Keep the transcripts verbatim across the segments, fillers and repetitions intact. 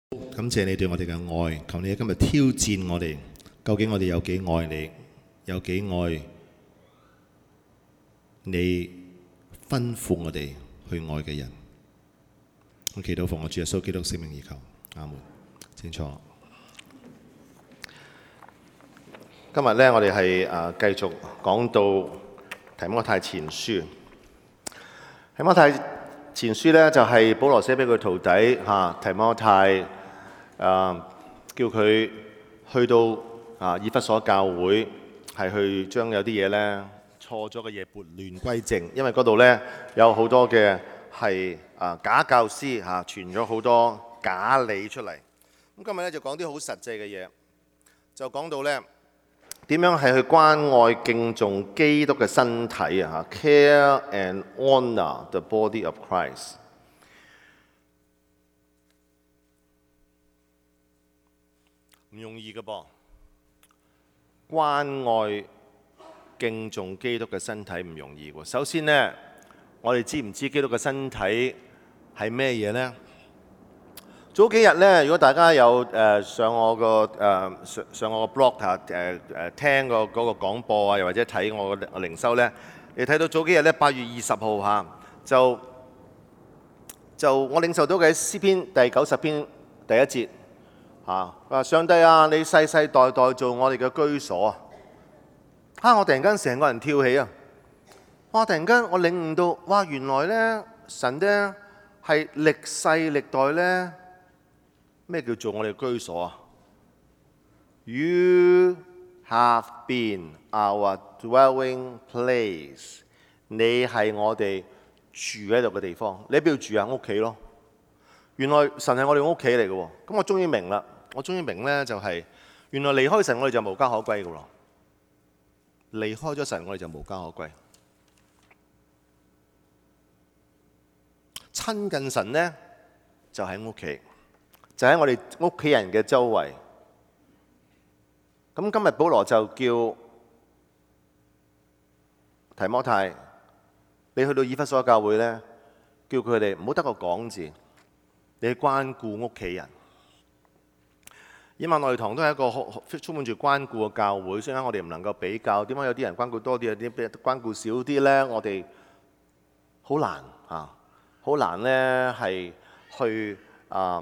感謝你對我哋嘅愛，求你今日挑戰我哋，究竟我哋有幾愛你，有幾愛你吩咐我哋去愛嘅人。我祈禱奉我主耶穌基督聖名而求，阿門。請坐。今日呢，我哋係誒繼續講到提摩太前書。提摩太前書呢，就係保羅寫俾佢徒弟嚇提摩太。誒、uh, 叫佢去到啊以弗所教會，係去將有啲嘢咧錯咗嘅嘢撥亂歸正，因為嗰度咧有好多嘅係啊假教師嚇、啊、傳咗好多假理出嚟。咁今日咧就講啲好實際嘅嘢，就講到咧點樣係去關愛敬重基督嘅身體啊 care and honor the body of Christ。唔容易嘅噃，關愛敬重基督嘅身體唔容易喎。首先呢，我哋知唔知基督嘅身體係咩嘢呢？早幾日呢，如果大家有誒、呃、上我個誒、呃、上上我個 blog 嚇誒誒聽個嗰個廣播啊，又或者睇我個靈修呢，你睇到早幾日呢，八月二十號嚇就就我領受到嘅詩篇第九十篇第一節。啊！話上帝啊，你世世代代做我哋嘅居所啊！嚇！我突然間成個人跳起啊！哇！突然間我領悟到，哇！原來咧神咧係歷世歷代咧咩叫做我哋嘅居所啊 ？You have been our dwelling place。你係我哋住喺度嘅地方。你喺邊度住啊？屋企咯。原來神係我哋屋企嚟嘅喎。咁我終於明啦。我終於明咧，就係原來離開神，我哋就無家可歸嘅喎。離開咗神，我哋就無家可歸。親近神呢，就喺屋企，就喺我哋屋企人嘅周圍。咁今日保羅就叫提摩太，你去到以弗所教會呢，叫佢哋唔好得個講字，你去關顧屋企人。以馬內利堂都係一個充滿住關顧嘅教會，雖然我哋唔能夠比較，點解有啲人關顧多啲，有啲關顧少啲呢？我哋好難啊，好難呢係去啊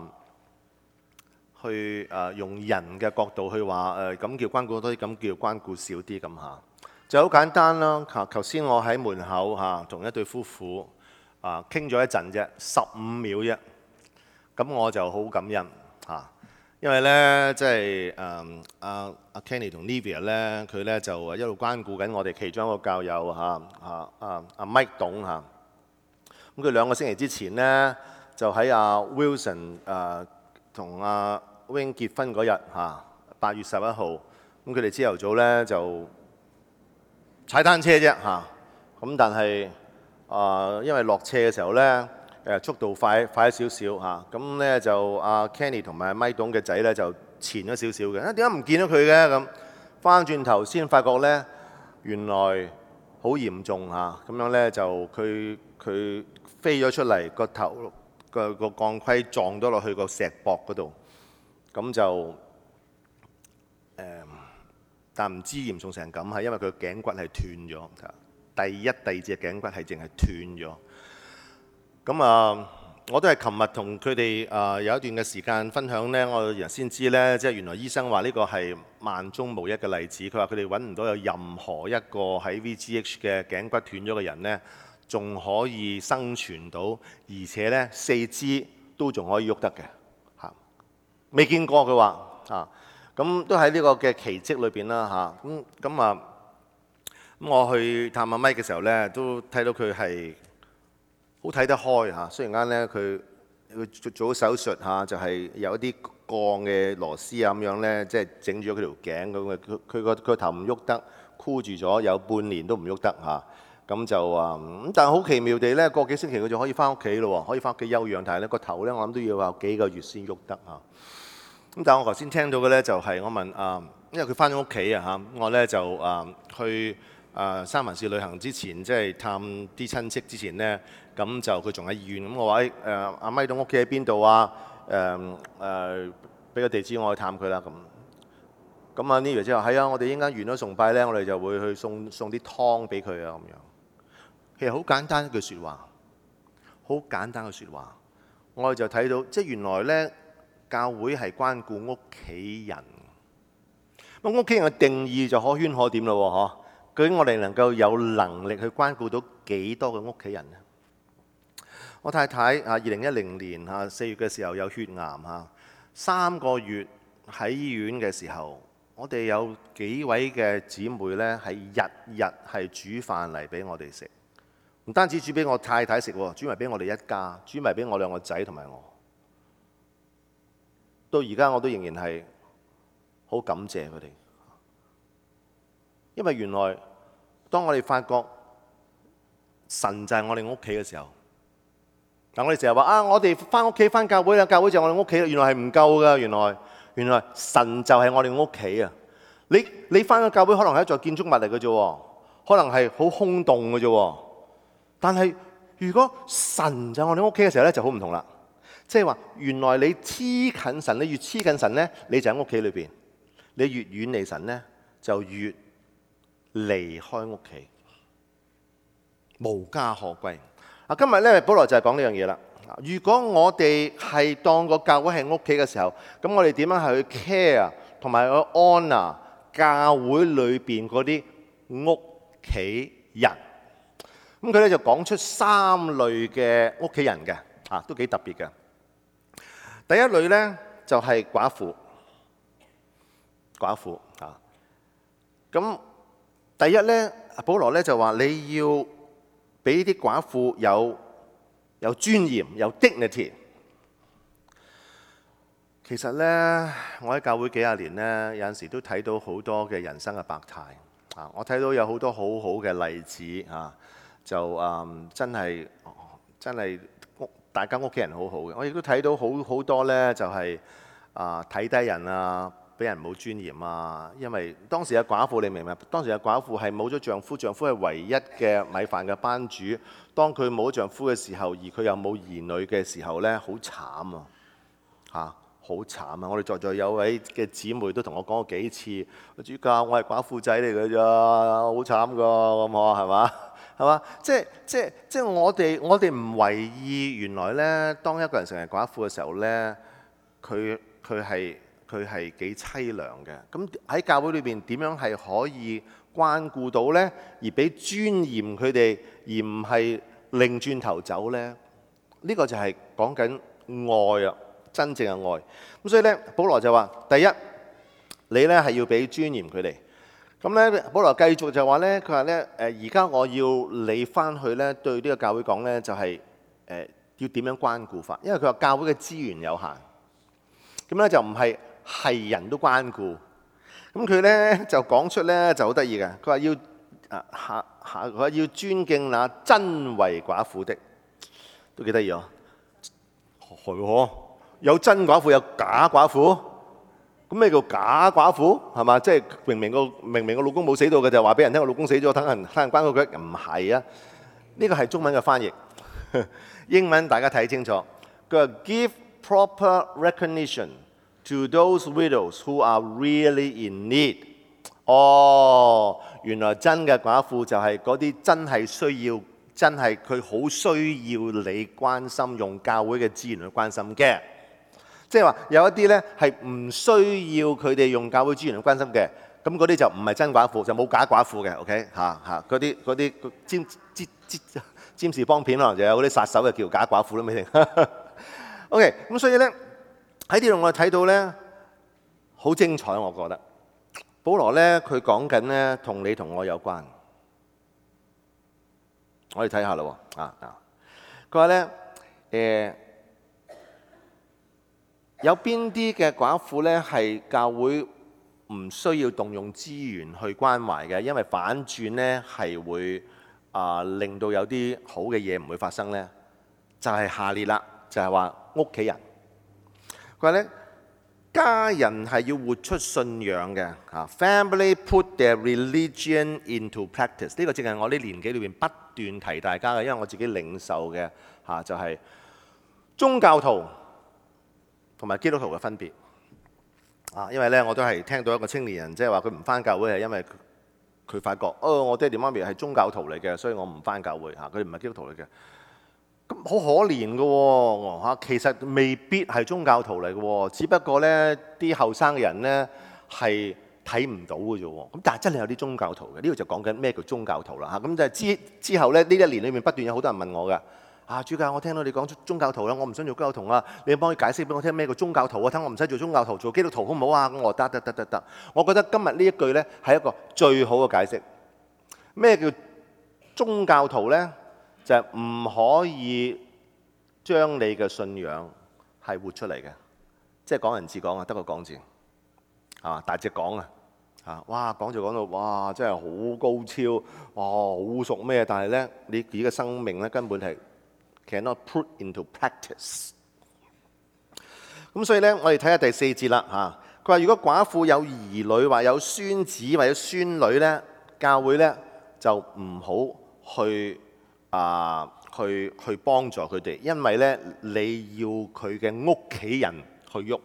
去啊用人嘅角度去話誒咁叫關顧多啲，咁叫關顧少啲咁嚇，就好簡單啦。頭頭先我喺門口嚇同一對夫婦啊傾咗一陣啫，十五秒啫，咁我就好感恩嚇。因為咧，即係誒阿阿 Kenny 同 Livia 咧，佢咧就一路關顧緊我哋其中一個教友嚇嚇阿阿 Mike 董嚇。咁佢兩個星期之前咧，就喺阿 Wilson 誒同阿 Wing 結婚嗰日嚇，八月十一號。咁佢哋朝頭早咧就踩單車啫嚇。咁但係啊，因為落斜嘅時候咧。誒速度快快咗少少嚇，咁咧就阿 Kenny 同埋阿 Mike 董嘅仔咧就前咗少少嘅，啊點解唔見到佢嘅咁？翻轉頭先發覺咧，原來好嚴重嚇，咁樣咧就佢佢飛咗出嚟，個頭個個鋼盔撞咗落去個石膊嗰度，咁就誒、呃，但唔知嚴重成咁係因為佢頸骨係斷咗，第一、第二隻頸骨係淨係斷咗。咁啊，我都係琴日同佢哋啊有一段嘅時間分享呢。我人先知呢，即係原來醫生話呢個係萬中無一嘅例子。佢話佢哋揾唔到有任何一個喺 V G H 嘅頸骨斷咗嘅人呢，仲可以生存到，而且呢四肢都仲可以喐得嘅嚇，未見過佢話嚇。咁都喺呢個嘅奇蹟裏邊啦嚇。咁咁啊，咁我去探阿 Mike 嘅時候呢，都睇到佢係好睇得開嚇，雖然間咧佢佢做咗手術嚇，就係有一啲鋼嘅螺絲啊咁樣咧，即係整住咗佢條頸咁嘅。佢佢個佢個頭唔喐得，箍住咗有半年都唔喐得嚇。咁就啊咁，但係好奇妙地咧，過幾星期佢就可以翻屋企咯喎，可以翻屋企休養。但係咧個頭咧，我諗都要有幾個月先喐得嚇。咁但係我頭先聽到嘅咧就係我問啊，因為佢翻咗屋企啊嚇，我咧就啊去啊三藩市旅行之前，即係探啲親戚之前咧。咁就佢仲喺醫院，咁我話誒阿咪董屋企喺邊度啊？ 誒誒俾個地址我去探佢啦咁。咁啊 Neil 之後係啊，我哋應該完咗崇拜咧，我哋就會去送送啲湯俾佢啊咁樣。其實好簡單一句説話，好簡單嘅説話，我哋就睇到即係原來咧教會係關顧屋企人。咁屋企人嘅定義就可圈可點咯喎，嗬！究竟我哋能夠有能力去關顧到幾多嘅屋企人呢？我太太啊，二零一零年啊四月嘅時候有血癌嚇，三個月喺醫院嘅時候，我哋有幾位嘅姊妹呢係日日係煮飯嚟俾我哋食，唔單止煮俾我太太食喎，煮埋俾我哋一家，煮埋俾我兩個仔同埋我。到而家我都仍然係好感謝佢哋，因為原來當我哋發覺神就係我哋屋企嘅時候，但我哋成日話啊，我哋翻屋企翻教會啦，教會就係我哋屋企啦，原來係唔夠噶，原來原來神就係我哋屋企啊！你你翻個教會可能係一座建築物嚟嘅啫，可能係好空洞嘅啫，但係如果神就係我哋屋企嘅時候咧，就好唔同啦。即係話原來你黐近神，你越黐近神咧，你就喺屋企裏邊。你越遠離神呢，就越離開屋企，無家可歸。啊，今日咧，保羅就係講呢樣嘢啦。如果我哋係當個教會係屋企嘅時候，咁我哋點樣係去 care 同埋去 honor 教會裏邊嗰啲屋企人？咁佢咧就講出三類嘅屋企人嘅，啊，都幾特別嘅。第一類咧就係寡婦。寡婦啊，咁第一咧，保羅咧就話你要俾啲寡婦有有尊嚴，有 dignity。其實咧，我喺教會幾廿年咧，有陣時都睇到好多嘅人生嘅百態啊！我睇到有好多好好嘅例子啊，就嗯真係真係屋大家屋企人好好嘅。我亦都睇到好好多咧，就係啊睇低人啊。俾人冇尊嚴啊！因為當時嘅寡婦，你明唔明？當時嘅寡婦係冇咗丈夫，丈夫係唯一嘅米飯嘅班主。當佢冇咗丈夫嘅時候，而佢又冇兒女嘅時候呢，好慘啊！嚇，好慘啊！我哋在座有位嘅姊妹都同我講過幾次，主教，我係寡婦仔嚟嘅咋，好慘㗎咁啊，係嘛？係嘛？即係即係即係我哋我哋唔為意，原來呢，當一個人成為寡婦嘅時候呢，佢佢係。佢係幾凄涼嘅，咁喺教會裏邊點樣係可以關顧到呢？而俾尊嚴佢哋，而唔係擰轉頭走呢？呢、呢個就係講緊愛啊，真正嘅愛。咁所以呢，保羅就話：第一，你呢係要俾尊嚴佢哋。咁呢，保羅繼續就話呢，佢話呢，誒而家我要你翻去呢，對呢個教會講呢，就係、係、誒、呃、要點樣關顧法，因為佢話教會嘅資源有限，咁呢就唔係。係人都關顧，咁佢咧就講出咧就好得意嘅。佢話要啊下下，佢話要尊敬那真為寡婦的，都幾得意啊！係喎，有真寡婦，有假寡婦。咁咩叫假寡婦？係嘛？即係明明個明明個老公冇死到嘅，就話俾人聽個老公死咗，等人等人關顧佢。唔係啊，呢個係中文嘅翻譯，英文大家睇清楚。佢話 give proper recognition to those widows who are really in need。哦，原來真嘅寡婦就係嗰啲真係需要，真係佢好需要你關心，用教會嘅資源去關心嘅。即係話有一啲呢係唔需要佢哋用教會資源去關心嘅，咁嗰啲就唔係真寡婦，就冇假寡婦嘅。OK 嚇嚇，嗰啲嗰啲占占占占士邦片可能就有嗰啲殺手嘅叫假寡婦都未定。OK， 咁所以呢。喺呢度我哋睇到咧，好精彩，我覺得。保羅咧，佢講緊咧，同你同我有關。我哋睇下啦喎，啊啊！佢話咧，誒有邊啲嘅寡婦咧係教會唔需要動用資源去關懷嘅，因為反轉咧係會啊令到有啲好嘅嘢唔會發生咧，就係下列啦，就係話屋企人。佢話咧，家人係要活出信仰嘅嚇。Family put their religion into practice。呢個正係我呢年紀裏邊不斷提大家嘅，因為我自己領受嘅嚇就係宗教徒同埋基督徒嘅分別啊。因為咧，我都係聽到一個青年人即係話佢唔返教會係因為佢發覺哦，我爹哋媽咪係宗教徒嚟嘅，所以我唔返教會嚇。佢哋唔係基督徒嚟嘅，咁好可憐嘅喎嚇。其實未必係宗教徒嚟嘅喎，只不過咧啲後生嘅人咧係睇唔到嘅啫喎。咁但係真係有啲宗教徒嘅，呢度就講緊咩叫宗教徒啦嚇。咁就係之之後咧呢一年裏面不斷有好多人問我嘅。啊，主教，我聽到你講宗教徒啦，我唔想做基督徒啊！你幫我解釋俾我聽咩叫宗教徒啊？睇我唔使做宗教徒，做基督徒好唔好啊？咁我得得得得得。我覺得今日呢一句呢係一個最好嘅解釋。咩叫宗教徒呢？就係唔可以將你嘅信仰係活出嚟嘅，即係講人自講啊，得個講字，係嘛？大隻講啊，啊哇講就講到哇，真係好高超，哇好熟咩？但係呢，你自己嘅生命呢根本係cannot put into practice。咁所以咧，我哋睇下第四節啦嚇。佢話：如果寡婦有兒女或有孫子或者孫女咧，教會咧就唔好去啊去去幫助佢哋，因為咧你要佢嘅屋企人去喐。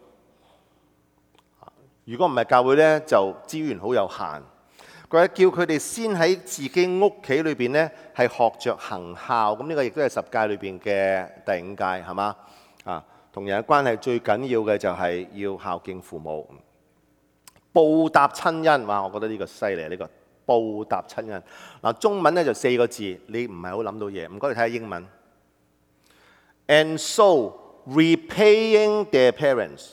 如果唔係教會咧，就資源好有限。佢話叫佢哋先喺自己屋企裏邊咧，係學着行孝。咁呢個亦都係十誡裏邊嘅第五誡，係嘛？啊，同人嘅關係最緊要嘅就係要孝敬父母，報答親恩。哇！我覺得呢個犀利，呢個報答親恩。嗱，中文咧就四個字，你唔係好諗到嘢。唔該，你睇下英文。And so repaying their parents，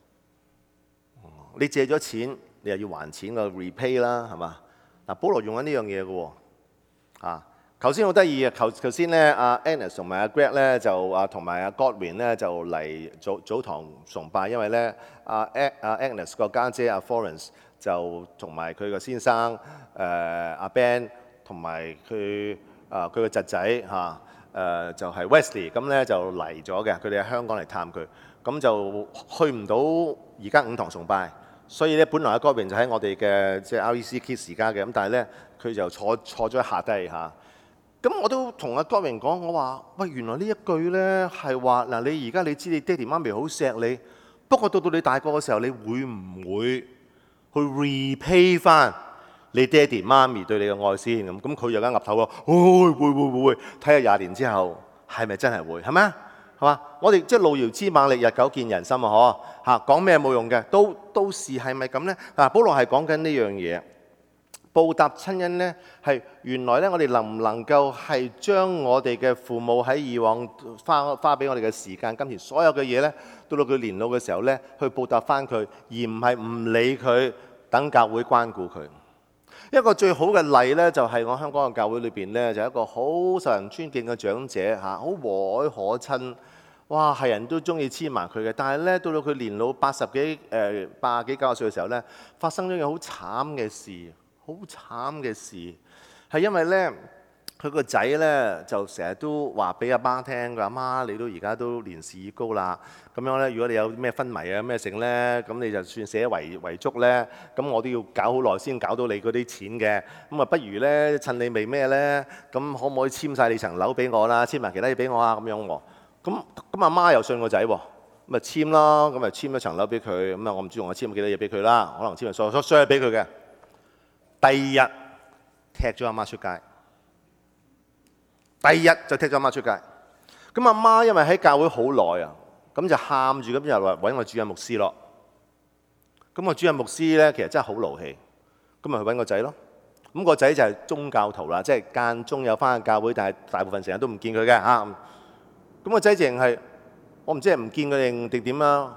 你借咗錢，你又要還錢個 repay 啦，係嘛？嗱，保羅用緊呢樣嘢嘅喎，啊，頭先好得意啊！頭頭先咧，阿 Agnes 同埋阿 Greg 咧就啊，同埋阿 Godwin 咧就嚟早早堂崇拜，因為咧阿阿 Agnes 個家姐阿 Florence 就同埋佢個先生誒阿 Ben 同埋佢啊佢個侄仔嚇誒就係 Wesley，咁咧就嚟咗嘅，佢哋喺香港嚟探佢，咁就去唔到而家五堂崇拜。所以咧，本來阿 Godwin 就喺我哋嘅即係 R E C Kids 而家嘅，咁但係咧佢就坐坐咗下低嚇。咁我都同阿 Godwin 講，我話：喂，原來呢一句咧係話嗱，你而家你知你爹哋媽咪好錫你，不過到到你大個嘅時候，你會唔會去 repay 翻你爹哋媽咪對你嘅愛先？咁咁佢又梗係岌頭喎，會會會會會，睇下廿年之後係咪真係會？係咪啊？係嘛？我哋即係路遙知馬力，日久見人心啊！嗬嚇，講咩冇用嘅，到到時係咪咁咧？嗱，保羅係講緊呢樣嘢，報答親恩咧，係原來咧，我哋能唔能夠係將我哋嘅父母喺以往花花俾我哋嘅時間、金錢，所有嘅嘢咧，到到佢年老嘅時候咧，去報答翻佢，而唔係唔理佢，等教會關顧佢。一個最好嘅例咧，就係我香港嘅教會裏邊咧，就係一個好受人尊敬嘅長者嚇，好和藹可親。哇，係人都中意黐埋佢嘅，但係咧到到佢年老八十幾誒八十幾九十歲嘅時候咧，發生咗一件好慘嘅事，好慘嘅事係因為咧佢個仔咧就成日都話俾阿媽聽，佢阿媽你都而家都年事已高啦，咁樣咧如果你有咩昏迷啊咩剩咧，咁你就算寫遺遺囑咧，咁我都要搞好耐先搞到你嗰啲錢嘅，咁啊不如咧趁你未咩咧，咁可唔可以簽晒你層樓俾我啦，簽埋其他嘢俾我啊咁樣喎。咁咁阿媽又信個仔喎，咁咪簽啦，咁咪簽咗層樓俾佢，咁啊我唔知用我簽咗幾多嘢俾佢啦，可能簽埋所所所有俾佢嘅。第二日踢咗阿媽出街，第二日就踢咗阿媽出街。咁阿媽因為喺教會好耐啊，咁就喊住咁就話揾個主任牧師咯。咁個主任牧師咧其實真係好勞氣，咁咪去揾個仔咯。咁個仔就係宗教徒啦，即係間中有翻教會，但係大部分成日都唔見佢嘅嚇。咁個仔淨係我唔知係唔見佢定定點啦，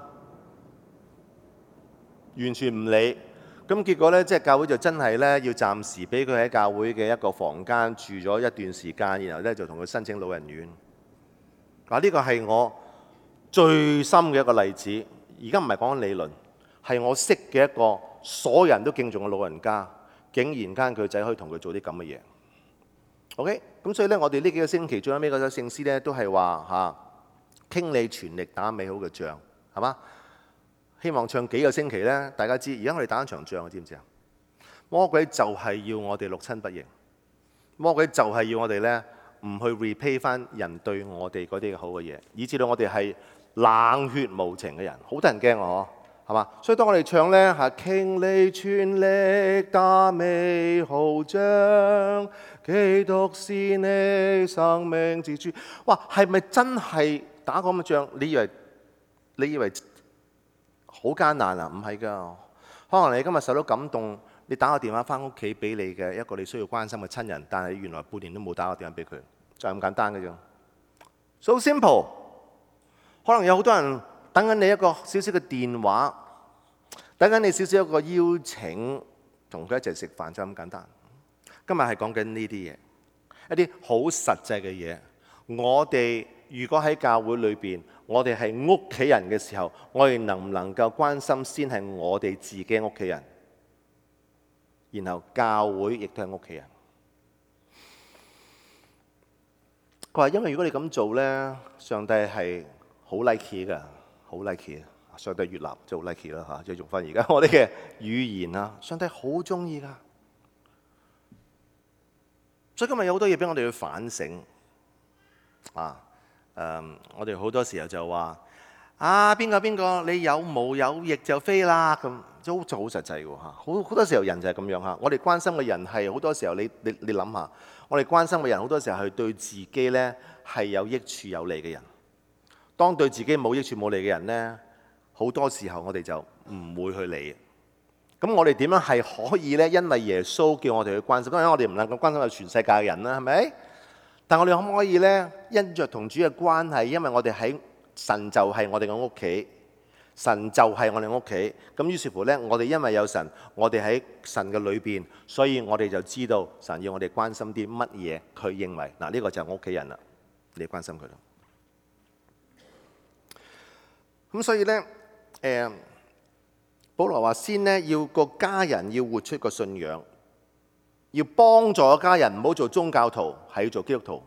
完全唔理。咁結果咧，即係教會就真係咧要暫時俾佢喺教會嘅一個房間住咗一段時間，然後咧就同佢申請老人院。嗱，呢個係我最深嘅一個例子。而家唔係講緊理論，係我識嘅一個所有人都敬重嘅老人家，竟然間佢仔可以同佢做啲咁嘅嘢。OK，咁所以咧，我哋呢幾個星期最後尾嗰首聖詩咧，都係話嚇，傾你全力打美好嘅仗，係嘛？希望唱幾個星期咧，大家知。而家我哋打一場仗，知唔知啊？魔鬼就係要我哋六親不認，魔鬼就係要我哋咧唔去 repay 翻人對我哋嗰啲好嘅嘢，以至到我哋係冷血無情嘅人，好得人驚啊！嗬，係嘛？所以當我哋唱咧嚇，傾你全力打美好仗，基督是你生命之主。哇，係咪真係打咁嘅仗？你以為你以為好艱難啊？唔係㗎，可能你今日受到感動，你打個電話翻屋企俾你嘅一個你需要關心嘅親人，但係原來半年都冇打個電話俾佢，就係咁簡單嘅啫。So simple。可能有好多人等緊你一個少少嘅電話，等緊你少少一個邀請，同佢一齊食飯，就咁簡單。今日係講緊呢啲嘢，一啲好實際嘅嘢。我哋如果喺教會裏邊，我哋係屋企人嘅時候，我哋能唔能夠關心先係我哋自己屋企人，然後教會亦都係屋企人。佢話：因為如果你咁做呢，上帝係好 like 噶，好 like 啊！上帝悅納就好 like 啦嚇，即係用翻而家我哋嘅語言啦。上帝好中意噶，所以今日有好多嘢俾我哋去反省啊！誒、嗯，我哋好多時候就話啊，邊個邊個你有毛有翼就飛啦咁，都好好實際喎嚇。好好多時候人就係咁樣嚇。我哋關心嘅人係好多時候你你你諗下，我哋關心嘅人好多時候係對自己呢係有益處有利嘅人。當對自己冇益處冇利嘅人呢，好多時候我哋就唔會去理。咁我哋點樣係可以呢？因為耶穌叫我哋去關心，當然我哋唔能夠關心全世界嘅人啦，係咪？但我哋可唔可以呢？因着同主嘅關係，因為我哋喺神就係我哋嘅屋企，神就係我哋屋企。咁於是乎呢，我哋因為有神，我哋喺神嘅裏邊，所以我哋就知道神要我哋關心啲乜嘢。佢認為嗱，呢個就係我屋企人啦，你關心佢啦。咁所以咧，誒，保羅話先咧，要個家人要活出個信仰，要幫助個家人，唔好做宗教徒，係要做基督徒。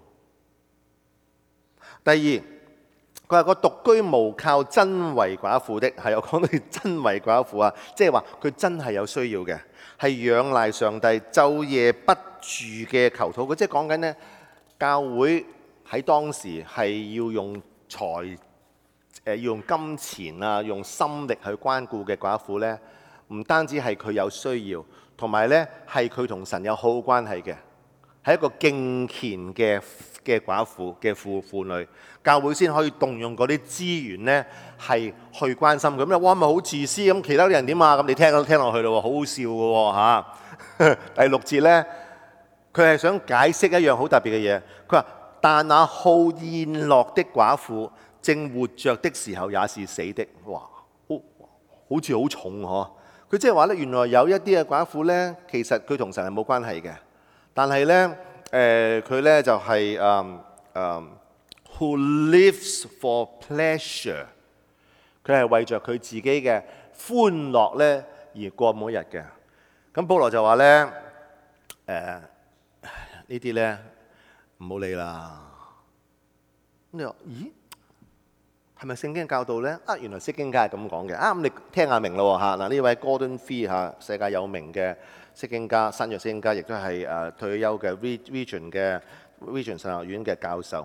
第二，佢話個獨居無靠真為寡婦的，係我講到真為寡婦啊，即係話佢真係有需要嘅，係仰賴上帝晝夜不住嘅求禱。佢即係講緊呢，教會喺當時係要用財。誒要用金錢啊，用心力去關顧嘅寡婦呢，唔單止係佢有需要，同埋呢係佢同神有好關係嘅，係一個敬虔嘅嘅寡婦嘅婦婦女，教會先可以動用嗰啲資源呢，係去關心佢。咁啊，哇咪好自私咁，其他啲人點啊？咁你聽都聽落去咯，好好笑嘅喎嚇。第六節呢，佢係想解釋一樣好特別嘅嘢。佢話：但那好宴樂的寡婦，正活着的時候也是死的。哇，好好似好重嗬。佢即係話咧，原來有一啲嘅寡婦咧，其實佢同神係冇關係嘅，但係咧，誒佢咧就係誒誒，who lives for pleasure，佢係為着佢自己嘅歡樂咧而過每一日嘅。咁保羅就話咧，誒、呃、呢啲咧唔好理啦。咁你話咦？係咪聖經教導呢？啊，原來釋經家係咁講嘅。啊，咁你聽下明咯嚇。嗱，呢位 Gordon Fee 嚇，世界有名嘅釋經家，新約釋經家，亦都係誒退休嘅 Regent 嘅 Regent 神學院嘅教授。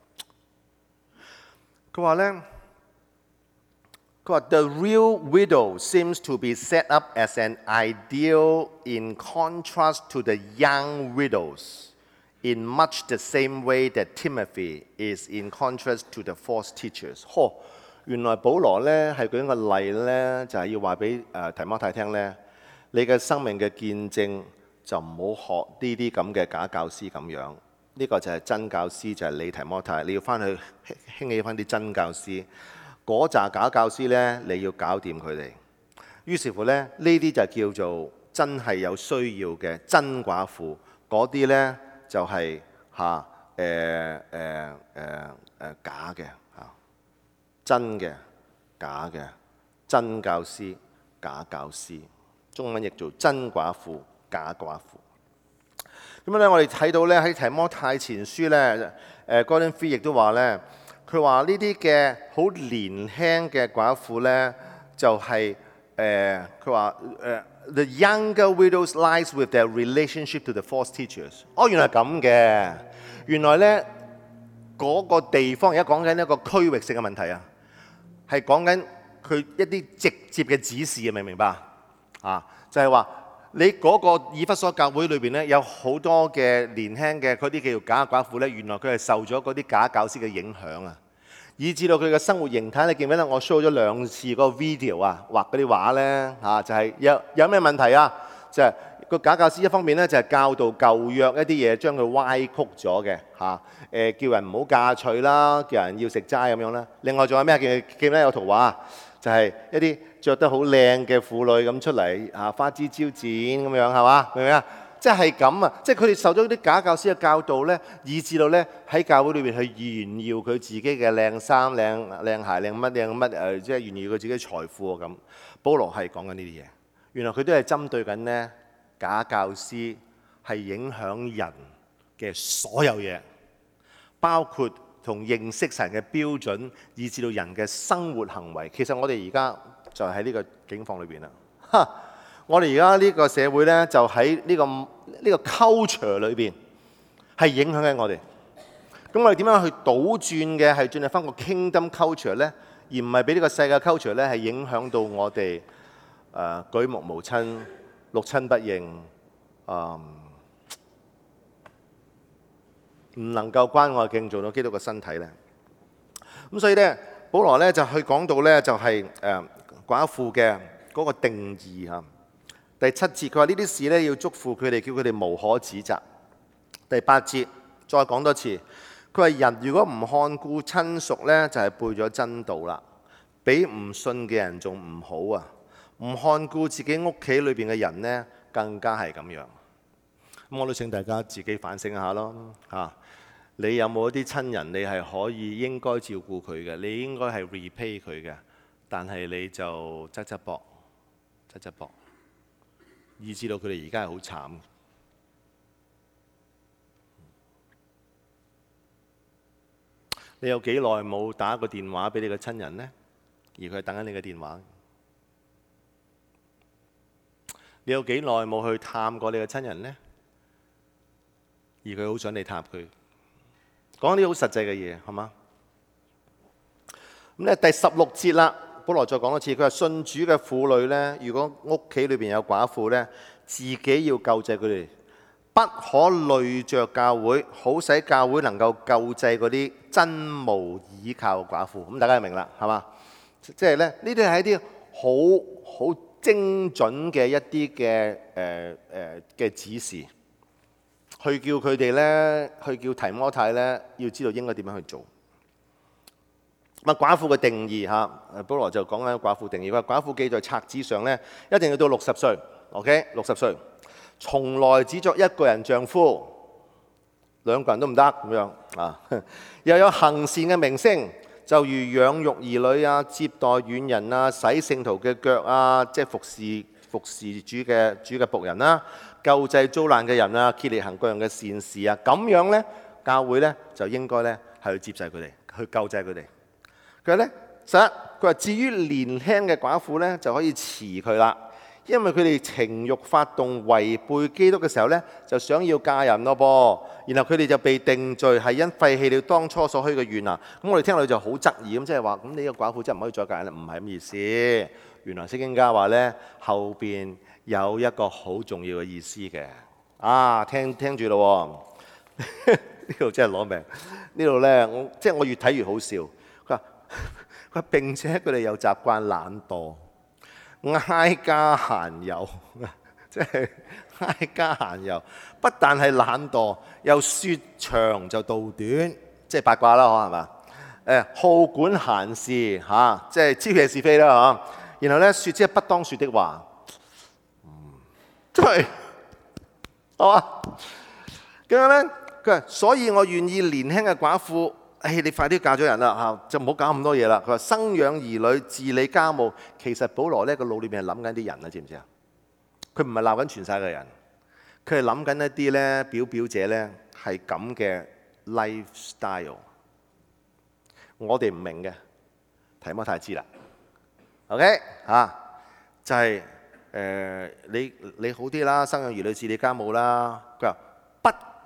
佢話呢，佢話 The real widow seems to be set up as an ideal in contrast to the young widows。In much the same way that Timothy is in contrast to the false teachers。呵，原來保羅咧係舉一個例咧，就係、是、要話俾誒提摩太聽咧，你嘅生命嘅見證就唔好學呢啲咁嘅假教師咁樣。呢、這個就係真教師，就係、是、你提摩太，你要翻去興起翻啲真教師。嗰紮假教師咧，你要搞掂佢哋。於是乎咧，呢啲就叫做真係有需要嘅真寡婦。嗰啲咧。就係嚇誒誒誒誒假嘅嚇，真嘅假嘅，真教師假教師，中文譯做真寡婦假寡婦。咁樣咧，我哋睇到咧喺提摩太前書咧，誒 Gordon Fee 亦都話咧，佢話呢啲嘅好年輕嘅寡婦咧，就係誒佢話誒。The younger widows lies with their relationship to the false teachers。哦，原來係咁嘅。原來咧嗰、那個地方而家講緊一個區域性嘅問題啊。 係講緊佢一啲直接嘅指示，明唔明白啊？就係話你嗰個以弗所教會裏邊咧，有好多嘅年輕嘅嗰啲叫做假寡婦咧，原來佢係受咗嗰啲假教師嘅影響啊，以至到佢嘅生活形態。你記唔記得我 show 咗兩次嗰個 video 啊，畫嗰啲畫咧嚇，就係有有咩問題啊？就係個假教師一方面咧就係教導舊約一啲嘢，將佢歪曲咗嘅嚇。誒叫人唔好嫁娶啦，叫人要食齋咁樣啦。另外仲有咩？記唔記得有圖畫？就係一啲着得好靚嘅婦女咁出嚟嚇，花枝招展咁樣係嘛？明唔明啊？即係咁啊！即係佢哋受咗啲假教師嘅教導咧，以至到咧喺教會裏邊去炫耀佢自己嘅靚衫、靚靚鞋、靚乜靚乜誒，即係炫耀佢自己財富咁。保羅係講緊呢啲嘢，原來佢都係針對緊呢假教師係影響人嘅所有嘢，包括同認識神嘅標準，以至到人嘅生活行為。其實我哋而家就喺呢個境況裏邊啦。哈！我哋而家呢個社會呢，就喺呢個呢個 culture 裏邊係影響緊我哋。咁我哋點樣去倒轉嘅係進入翻個 kingdom culture 呢？而唔係俾呢個世界 culture 呢係影響到我哋誒舉目無親、六親不認，誒唔能夠關愛敬重到基督嘅身體呢。咁所以呢，保羅呢就去講到呢，就係誒寡婦嘅嗰個定義嚇。第七節佢話呢啲事咧要囑咐佢哋，叫佢哋無可指責。第八節再講多次，佢話人如果唔看顧親屬咧，就係背咗真道啦，比唔信嘅人仲唔好啊！唔看顧自己屋企裏邊嘅人咧，更加係咁樣。咁我都請大家自己反省一下咯嚇。你有冇一啲親人，你係可以應該照顧佢嘅，你應該係 repay 佢嘅，但係你就側側膊，側側膊。以至到佢哋而家係好慘。你有幾耐冇打個電話俾你嘅親人呢？而佢係等緊你嘅電話。你有幾耐冇去探過你嘅親人呢？而佢好想你探佢。講啲好實際嘅嘢，係嘛？咁咧第十六節啦。保羅再講多次，佢話信主嘅婦女呢，如果屋企裏邊有寡婦呢，自己要救濟佢哋，不可累着教會，好使教會能夠救濟嗰啲真無倚靠嘅寡婦。咁大家就明啦，係嘛？即係咧，呢啲係一啲好好精準嘅一啲嘅誒誒嘅指示，去叫佢哋呢，去叫提摩太呢，要知道應該點樣去做。咁寡婦嘅定義嚇，保羅就講緊寡婦定義。佢話寡婦記在冊子上咧，一定要到六十歲 ，OK， 六十歲，從來只作一個人丈夫，兩個人都唔得咁樣啊。又有行善嘅名聲，就如養育兒女啊、接待遠人啊、洗聖徒嘅腳啊，即係服侍服侍主嘅主嘅僕人啦、救濟遭難嘅人啊、竭力行各樣嘅善事啊，咁樣咧，教會咧就應該咧係去接濟佢哋，去救濟佢哋。佢咧，實佢話至於年輕嘅寡婦咧，就可以辭佢啦，因為佢哋情慾發動違背基督嘅時候咧，就想要嫁人咯噃，然後佢哋就被定罪，係因廢棄了當初所許嘅願啊。咁我哋聽落去就好質疑咁，即係話咁呢個寡婦真係唔可以再嫁人啦？唔係咁意思。原來聖經家話咧，後邊有一個好重要嘅意思嘅。啊，聽聽住咯，呢度真係攞命。呢度咧，我即係我越睇越好笑。佢並且佢哋又習慣懶惰，挨家閒遊，即係挨家閒遊。不但係懶惰，又説長就道短，即係八卦啦，可係嘛？誒，好管閒事嚇、啊，即係招惹是非啦嚇、啊。然後咧，説即係不當説的話，嗯，真係係嘛？咁樣咧，佢話：所以我願意年輕嘅寡婦。誒，你快啲嫁咗人啦嚇，就唔好搞咁多嘢啦。佢話生養兒女、治理家務，其實保羅呢個腦裏面係諗緊啲人啊，知唔知啊？佢唔係鬧緊全世界嘅人，佢係諗緊一啲咧表表者咧係咁嘅 lifestyle。我哋唔明嘅，提摩太知啦。OK 嚇，就係誒你你好啲啦，生養兒女、治理家務啦。佢話不給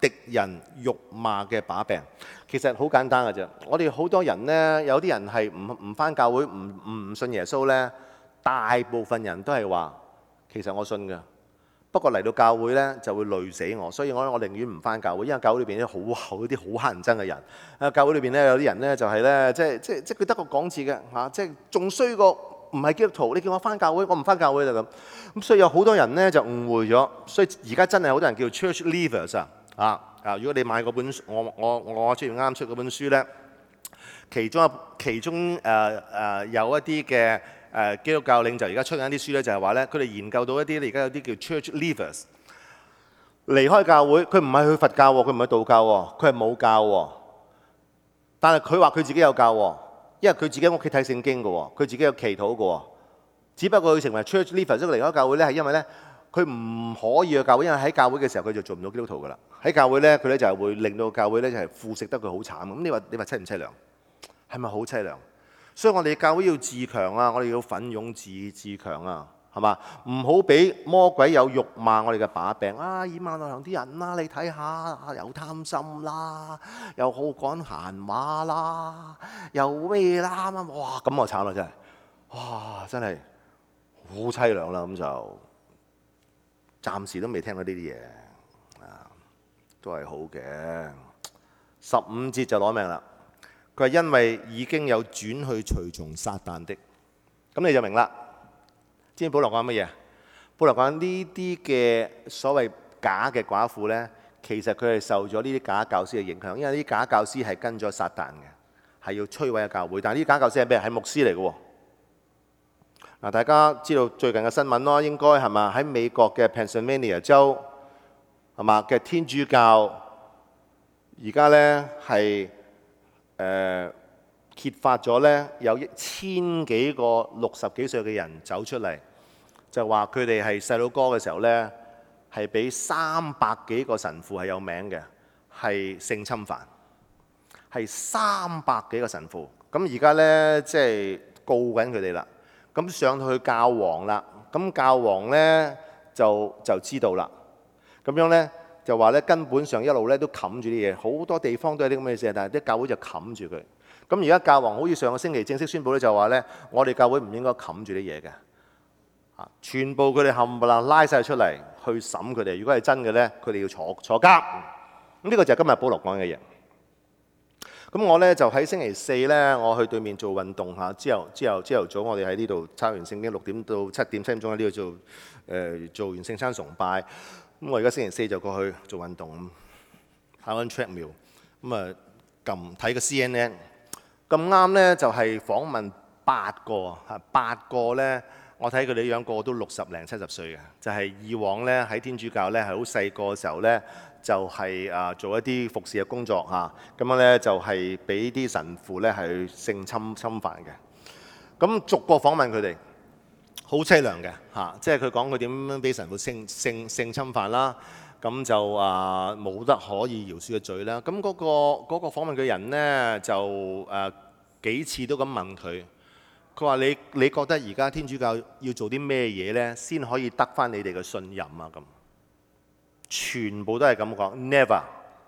敵人辱罵嘅把柄。其實好簡單嘅啫。我哋好多人呢，有啲人係唔唔返教會，唔唔唔信耶穌呢。大部分人都係話，其實我信㗎，不過嚟到教會呢就會累死我，所以我我寧願唔返教會，因為教會裏邊啲好好啲好乞人憎嘅人。啊，教會裏邊呢有啲人呢就係呢，即係即係即係佢得個講字嘅嚇，即係仲衰過唔係基督徒。你叫我返教會，我唔返教會就咁。咁所以有好多人呢就誤會咗，所以而家真係好多人叫 church leavers 啊啊啊！如果你買嗰本我我我之前啱出嗰本書呢，其中一其中誒誒、呃呃、有一啲嘅。誒基督教領袖而家出緊啲書咧，就係話咧，佢哋研究到一啲，而家有啲叫 church leavers 離開教會，佢唔係去佛教喎，佢唔係道教喎，佢係冇教喎。但係佢話佢自己有教喎，因為佢自己喺屋企睇聖經嘅喎，佢自己有祈禱嘅喎。只不過佢成為 church leavers 即係離開教會咧，係因為咧佢唔可以去教會，因為喺教會嘅時候佢就做唔到基督徒㗎啦。喺教會咧，佢咧就係會令到教會咧就係腐蝕得佢好慘。咁你話你話凄唔凄涼？係咪好凄涼？所以我哋教會要自強啊！我哋要奮勇自自強啊，係嘛？唔好俾魔鬼有辱罵我哋嘅把柄啊！以馬內利啲人啦，你睇下，又貪心啦，又好講閒話啦，又咩啦咁哇！咁我慘啦真係，哇！真係好凄涼啦咁就，暫時都未聽到呢啲嘢啊，都係好嘅。十五節就攞命啦。佢係因為已經有轉去隨從撒旦的，咁你就明啦。知唔知保羅講乜嘢？保羅講呢啲嘅所謂假嘅寡婦呢，其實佢係受咗呢啲假教師嘅影響，因為呢啲假教師係跟咗撒旦嘅，係要摧毀嘅教會。但係呢啲假教師係咩？係牧師嚟嘅喎。嗱，大家知道最近嘅新聞咯，應該係嘛？喺美國嘅 Pennsylvania 州係嘛嘅天主教，而家呢係。誒、呃、揭發咗咧，有一千幾個六十幾歲嘅人走出嚟，就話佢哋係細佬哥嘅時候咧，係俾三百幾個神父係有名嘅，係性侵犯，係三百幾個神父。咁而家咧即係告緊佢哋啦。咁上到去教皇啦，咁教皇咧就就知道啦。咁樣咧。就話咧，根本上一路咧都冚住啲嘢，好多地方都有啲咁嘅事，但係啲教會就冚住佢。咁而家教皇好似上個星期正式宣布咧，就話咧，我哋教會唔應該冚住啲嘢嘅，啊，全部佢哋冚唪唥拉晒出嚟去審佢哋。如果係真嘅咧，佢哋要坐坐監。咁呢個就係今日保羅講嘅嘢。咁我咧就喺星期四咧，我去對面做運動嚇，之後之後朝頭早我哋喺呢度抄完聖經，六點到七點七點鐘喺呢度做誒、呃、做完聖餐崇拜。咁我而家星期四就過去做運動，跑緊 treadmill，咁啊撳睇個 C N N，咁啱咧就係訪問八個嚇，八個咧我睇佢哋樣個個都六十零七十歲嘅，就係以往咧喺天主教咧係好細個嘅時候咧就係啊做一啲服侍嘅工作嚇，咁樣咧就係俾啲神父咧係性侵侵犯嘅，咁逐個訪問佢哋。好凄涼嘅嚇，即係佢講佢點樣俾神父性性性侵犯啦，咁就啊冇得可以饒恕嘅罪啦。咁嗰個嗰個訪問嘅人呢，就誒幾次都咁問佢，佢話你你覺得而家天主教要做啲咩嘢呢？先可以得返你哋嘅信任啊？咁全部都係咁講 ，never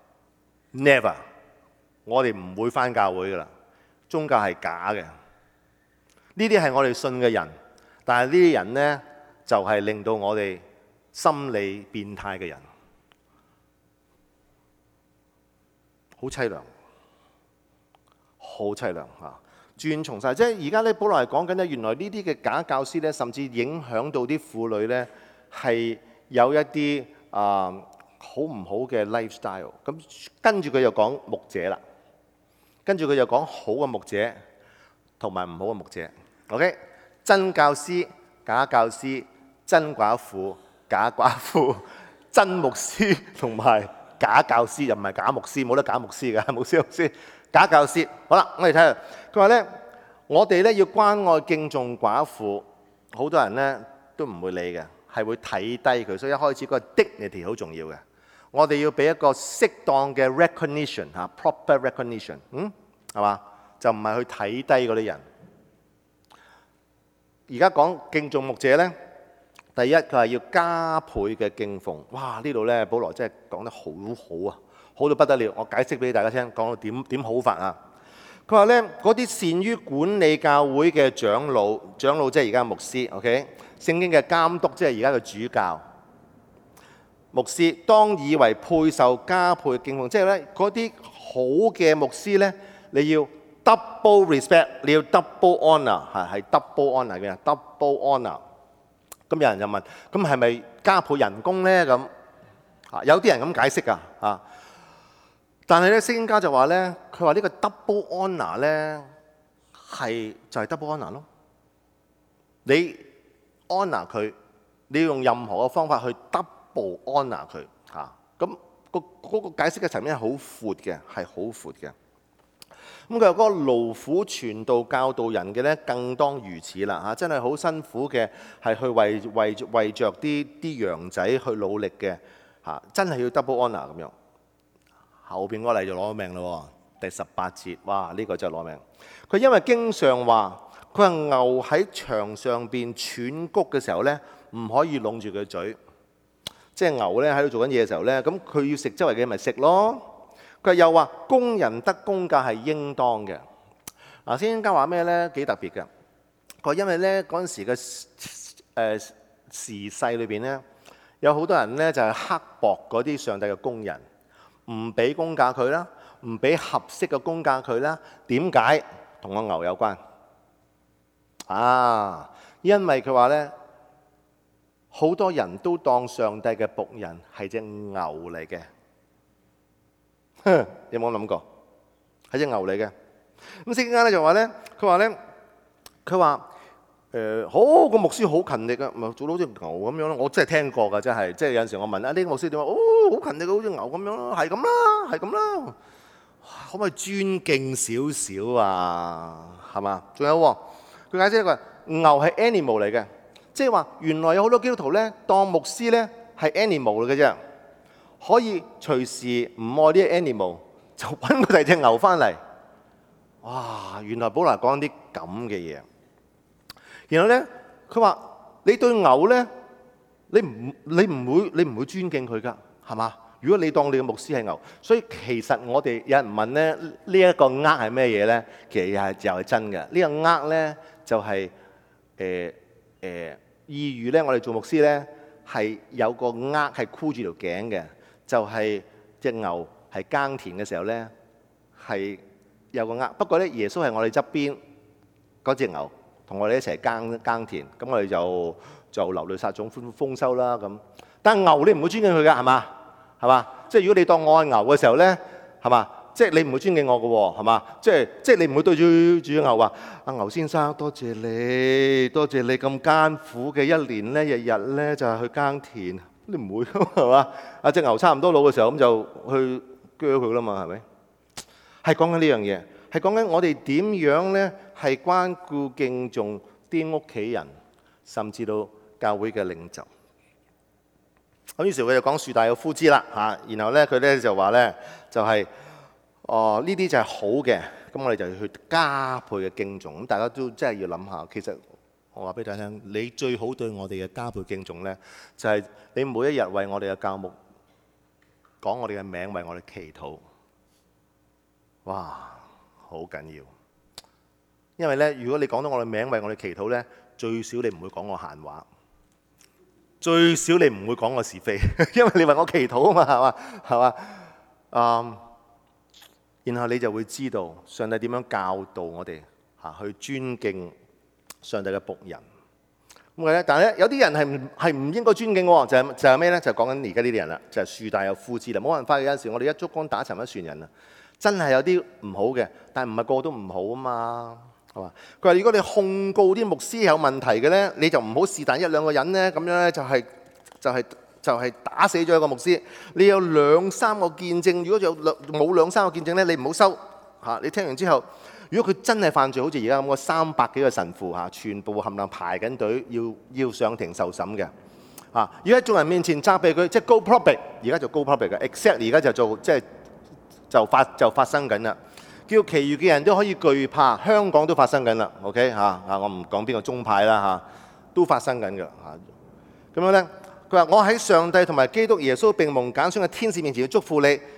never，我哋唔會返教會噶啦，宗教係假嘅，呢啲係我哋信嘅人。但係呢啲人呢，就係令到我哋心理變態嘅人，好凄涼，好凄涼嚇！轉從晒，即係而家咧，保羅係講緊咧，原來呢啲嘅假教師咧，甚至影響到啲婦女咧，係有一啲啊好唔好嘅 lifestyle。咁跟住佢又講牧者啦，跟住佢又講好嘅牧者同埋唔好嘅牧者。OK。真教師、假教師、真寡婦、假寡婦、真牧師同埋假教師，又唔係假牧師，冇得假牧師㗎，牧師牧師，假教師。好啦，我哋睇下，佢話咧，我哋咧要關愛敬重寡婦，好多人咧都唔會理嘅，係會睇低佢，所以一開始個 dignity 好重要嘅。我哋要俾一個適當嘅 recognition 嚇 ，proper recognition， 嗯，係嘛？就唔係去睇低嗰啲人。而家講敬重牧者呢，第一佢係要加倍嘅敬奉。哇！呢度呢，保羅真係講得好好啊！ 好到不得了。我解釋俾大家聽，講到點點好法啊！佢話咧，嗰啲善於管理教會嘅長老，長老即係而家牧師 ，OK？ 聖經嘅監督即係而家嘅主教，牧師當以為配受加倍嘅敬奉，即係咧嗰啲好嘅牧師咧，你要 double respect， 你要 double honour， 係係 double honour 嘅 double honour。咁有人就問：咁係咪加倍人工咧？咁啊，有啲人咁解釋㗎啊。但係咧，聖經家就話咧，佢話呢個 double honour 咧係就係 double honour 咯。你 honour 佢，你要用任何嘅方法去 double honour 佢嚇。咁個嗰個解釋嘅層面係好闊嘅，係好闊嘅。咁佢話嗰個勞苦傳道教導人嘅咧，更當如此啦嚇！真係好辛苦嘅，係去為為為著啲啲羊仔去努力嘅嚇，真係要 double honour 咁樣。後邊嗰個例就攞命咯，第十八節，哇！呢個真係攞命。佢因為經常話，佢話牛喺牆上邊喘谷嘅時候咧，唔可以攏住佢嘴，即係牛咧喺度做緊嘢嘅時候咧，咁佢要食周圍嘅咪食咯。佢又話工人得工價係應當嘅。嗱，聖經家話咩咧？幾特別嘅。佢話因為咧嗰陣時嘅誒時勢裏邊咧，有好多人咧就係刻薄嗰啲上帝嘅工人。唔俾工價佢啦，唔俾合適嘅工價佢啦。點解？同個牛有關啊！因為佢話咧，好多人都當上帝嘅僕人係隻牛嚟嘅。有冇諗過？係隻牛嚟嘅。咁聖經家咧就話咧，佢話咧，佢話誒好個牧師好勤力啊，咪做到好似牛咁樣咯。我真係聽過㗎，真係即係有陣時我問啊，呢個牧師點話？哦，好勤力，好似牛咁樣咯，係咁啦，係咁啦。可唔可以尊敬少少啊？係嘛？仲有喎，佢解釋話牛係 animal 嚟嘅，即係話原來有好多基督徒咧當牧師咧係 animal 嚟嘅啫，可以隨時唔愛啲 animal 就揾個第二隻牛翻嚟。哇！原來保羅講啲咁嘅嘢。然後咧，佢話你對牛咧，你唔你唔會你唔會尊敬佢㗎，係嘛？如果你當你嘅牧師係牛，所以其實我哋有人問咧，呢一個呃係咩嘢咧？其實又係又係真嘅。呢個呃咧就係誒誒意喻咧，我哋做牧師咧係有個呃係箍住條頸嘅，就係隻牛係耕田嘅時候咧係有個呃。不過咧，耶穌係我哋側邊嗰隻牛。同我哋一齊耕耕田，咁我哋就就流淚撒種歡豐收啦咁。但係牛你唔會尊敬佢㗎，係嘛？係嘛？即係如果你當我係牛嘅時候咧，係嘛？即係你唔會尊敬我嘅喎，係嘛？即係即係你唔會對住住牛話：阿牛先生，多謝你，多謝你咁艱苦嘅一年咧，日日咧就係去耕田，你唔會㗎嘛，係嘛？啊隻牛差唔多老嘅時候，咁就去鋸佢啦嘛，係咪？係講緊呢樣嘢。係講緊我哋點樣咧，係關顧敬重啲屋企人，甚至到教會嘅領袖。咁於是佢就講樹大有枯枝啦嚇，然後咧佢咧就話咧就係哦呢啲就係好嘅，咁我哋就要去加倍嘅敬重。咁大家都真係要諗下，其實我話俾大家聽，你最好對我哋嘅加倍敬重咧，就係你每一日為我哋嘅教牧講我哋嘅名，為我哋祈禱。哇！好緊要，因為咧，如果你講到我嘅名為我哋祈禱咧，最少你唔會講我閒話，最少你唔會講我是非，因為你為我祈禱啊嘛，係嘛，係嘛，嗯，然後你就會知道上帝點樣教導我哋嚇去尊敬上帝嘅僕人。咁嘅咧，但係咧有啲人係唔係唔應該尊敬喎，就係就係咩咧？就係講緊而家呢啲人啦，就係樹大有枯枝啦，冇辦法嘅。有陣時我哋一竹竿打沉一船人啊！真係有啲唔好嘅，但係唔係個個都唔好啊嘛，係嘛？佢話：如果你控告啲牧師有問題嘅咧，你就唔好是但一兩個人咧，咁樣咧就係就係就係打死咗一個牧師。你有兩三個見證，如果有兩冇兩三個見證咧，你唔好收嚇。你聽完之後，如果佢真係犯罪，好似而家咁個三百幾個神父嚇，全部冚唪唥排緊隊，要要上庭受審嘅嚇。而家眾人面前責備佢，即係 go public，而家就 go public 嘅 ，except 而家就做即係。就發就發生緊啦，叫其餘嘅人都可以懼怕。香港都發生緊啦 ，OK 嚇啊！我唔講邊個宗派啦嚇，都發生緊嘅嚇。咁樣咧，佢話：我喺上帝同埋基督耶穌並蒙揀選嘅天使面前要祝福你，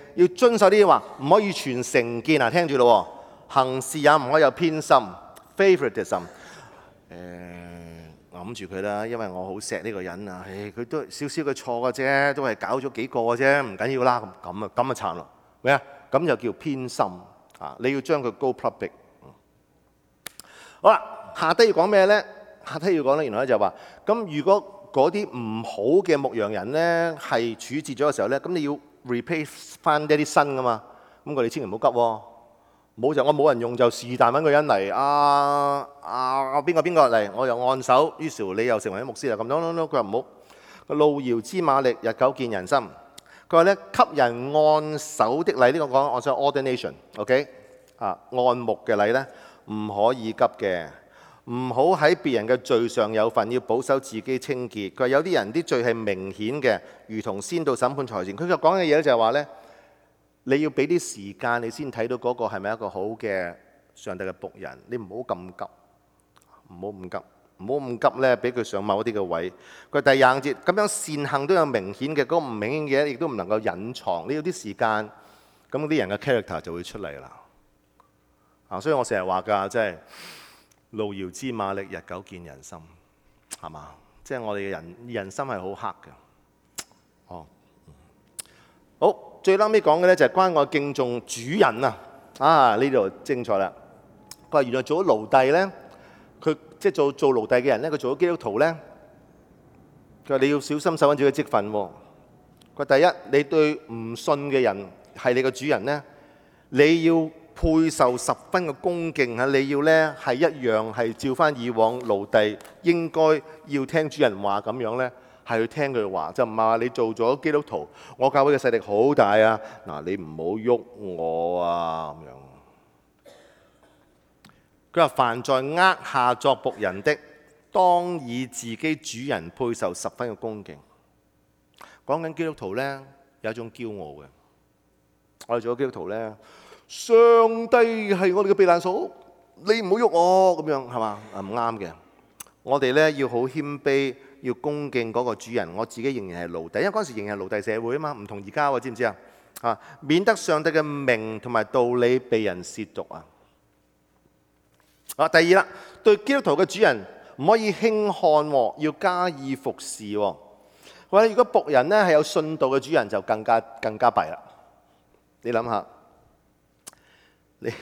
要遵守啲話，唔可以存成見啊！聽住咯，行事也唔可以有偏心 （favoritism）。誒，揞住佢啦，因為我好錫呢個人啊！誒，佢都少少嘅錯嘅啫，都係搞咗幾個嘅啫，唔緊要啦。咁咁啊，咁啊慘咯，咩啊？咁就叫偏心啊！你要將佢 go public。好啦，下低要講咩呢？下低要講咧，原來咧就話，咁如果嗰啲唔好嘅牧羊人呢係處置咗嘅時候呢，咁你要 replace 翻一啲新噶嘛？咁我哋千祈唔好急喎，冇就我冇人用就是但揾個人嚟啊啊邊個邊個嚟，我又按手，於是你又成為咗牧師啦咁。no no no，佢話唔好，路遙知馬力，日久見人心。佢話咧，給人按手的禮，呢、這個講按手 ordination，OK，、okay? 啊按牧嘅禮呢，唔可以急嘅。唔好喺別人嘅罪上有份，要保守自己清潔。佢話有啲人啲罪係明顯嘅，如同先到審判台前。佢就講嘅嘢就係話呢：你要俾啲時間，你先睇到嗰個係咪一個好嘅上帝嘅僕人。你唔好咁急，唔好咁急，唔好咁急呢，俾佢上某一啲嘅位。佢第廿五節咁樣善行都有明顯嘅，嗰、那個唔明顯嘅亦都唔能夠隱藏。你要啲時間，咁啲人嘅 character 就會出嚟啦。啊，所以我成日話㗎，即係。路遙知馬力，日久見人心，係嘛？即係我哋嘅人人心係好黑嘅。哦，好，最撚尾講嘅咧就係關愛敬重主人啊！啊，呢度精彩啦！佢話原來做咗奴隸咧，佢即係做做奴隸嘅人咧，佢做咗基督徒咧，佢話你要小心守緊自己嘅職分喎。佢話第一，你對唔信嘅人係你嘅主人咧，你要配受十分嘅恭敬嚇，你要呢係一樣係照翻以往奴隸應該要聽主人話咁樣呢，係去聽佢話，就唔係話你做咗基督徒，我教會嘅勢力好大啊！嗱，你唔好喐我啊咁樣。佢話：凡在軛下作僕人的，當以自己主人配受十分嘅恭敬。講緊基督徒呢，有一種驕傲嘅，我哋做咗基督徒呢。上帝係我哋嘅避難所，你唔好喐我咁樣係嘛？唔啱嘅。我哋呢要好謙卑，要恭敬嗰個主人。我自己仍然係奴隸，因為嗰陣時仍然係奴隸社會啊嘛，唔同而家喎，知唔知啊？啊，免得上帝嘅名同埋道理被人褻瀆啊！啊，第二啦，對基督徒嘅主人唔可以輕看，要加以服侍。或者如果僕人呢係有信道嘅主人，就更加更加弊啦。你諗下。你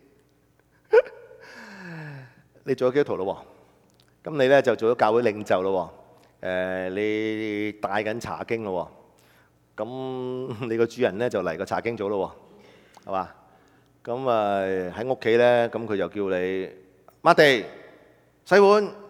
你做咗基督徒咯喎，咁你咧就做咗教會領袖咯喎，誒你帶緊查經咯喎，咁你個主人咧就嚟個查經組咯喎，係嘛？咁啊喺屋企咧，咁佢就叫你抹地、洗碗，誒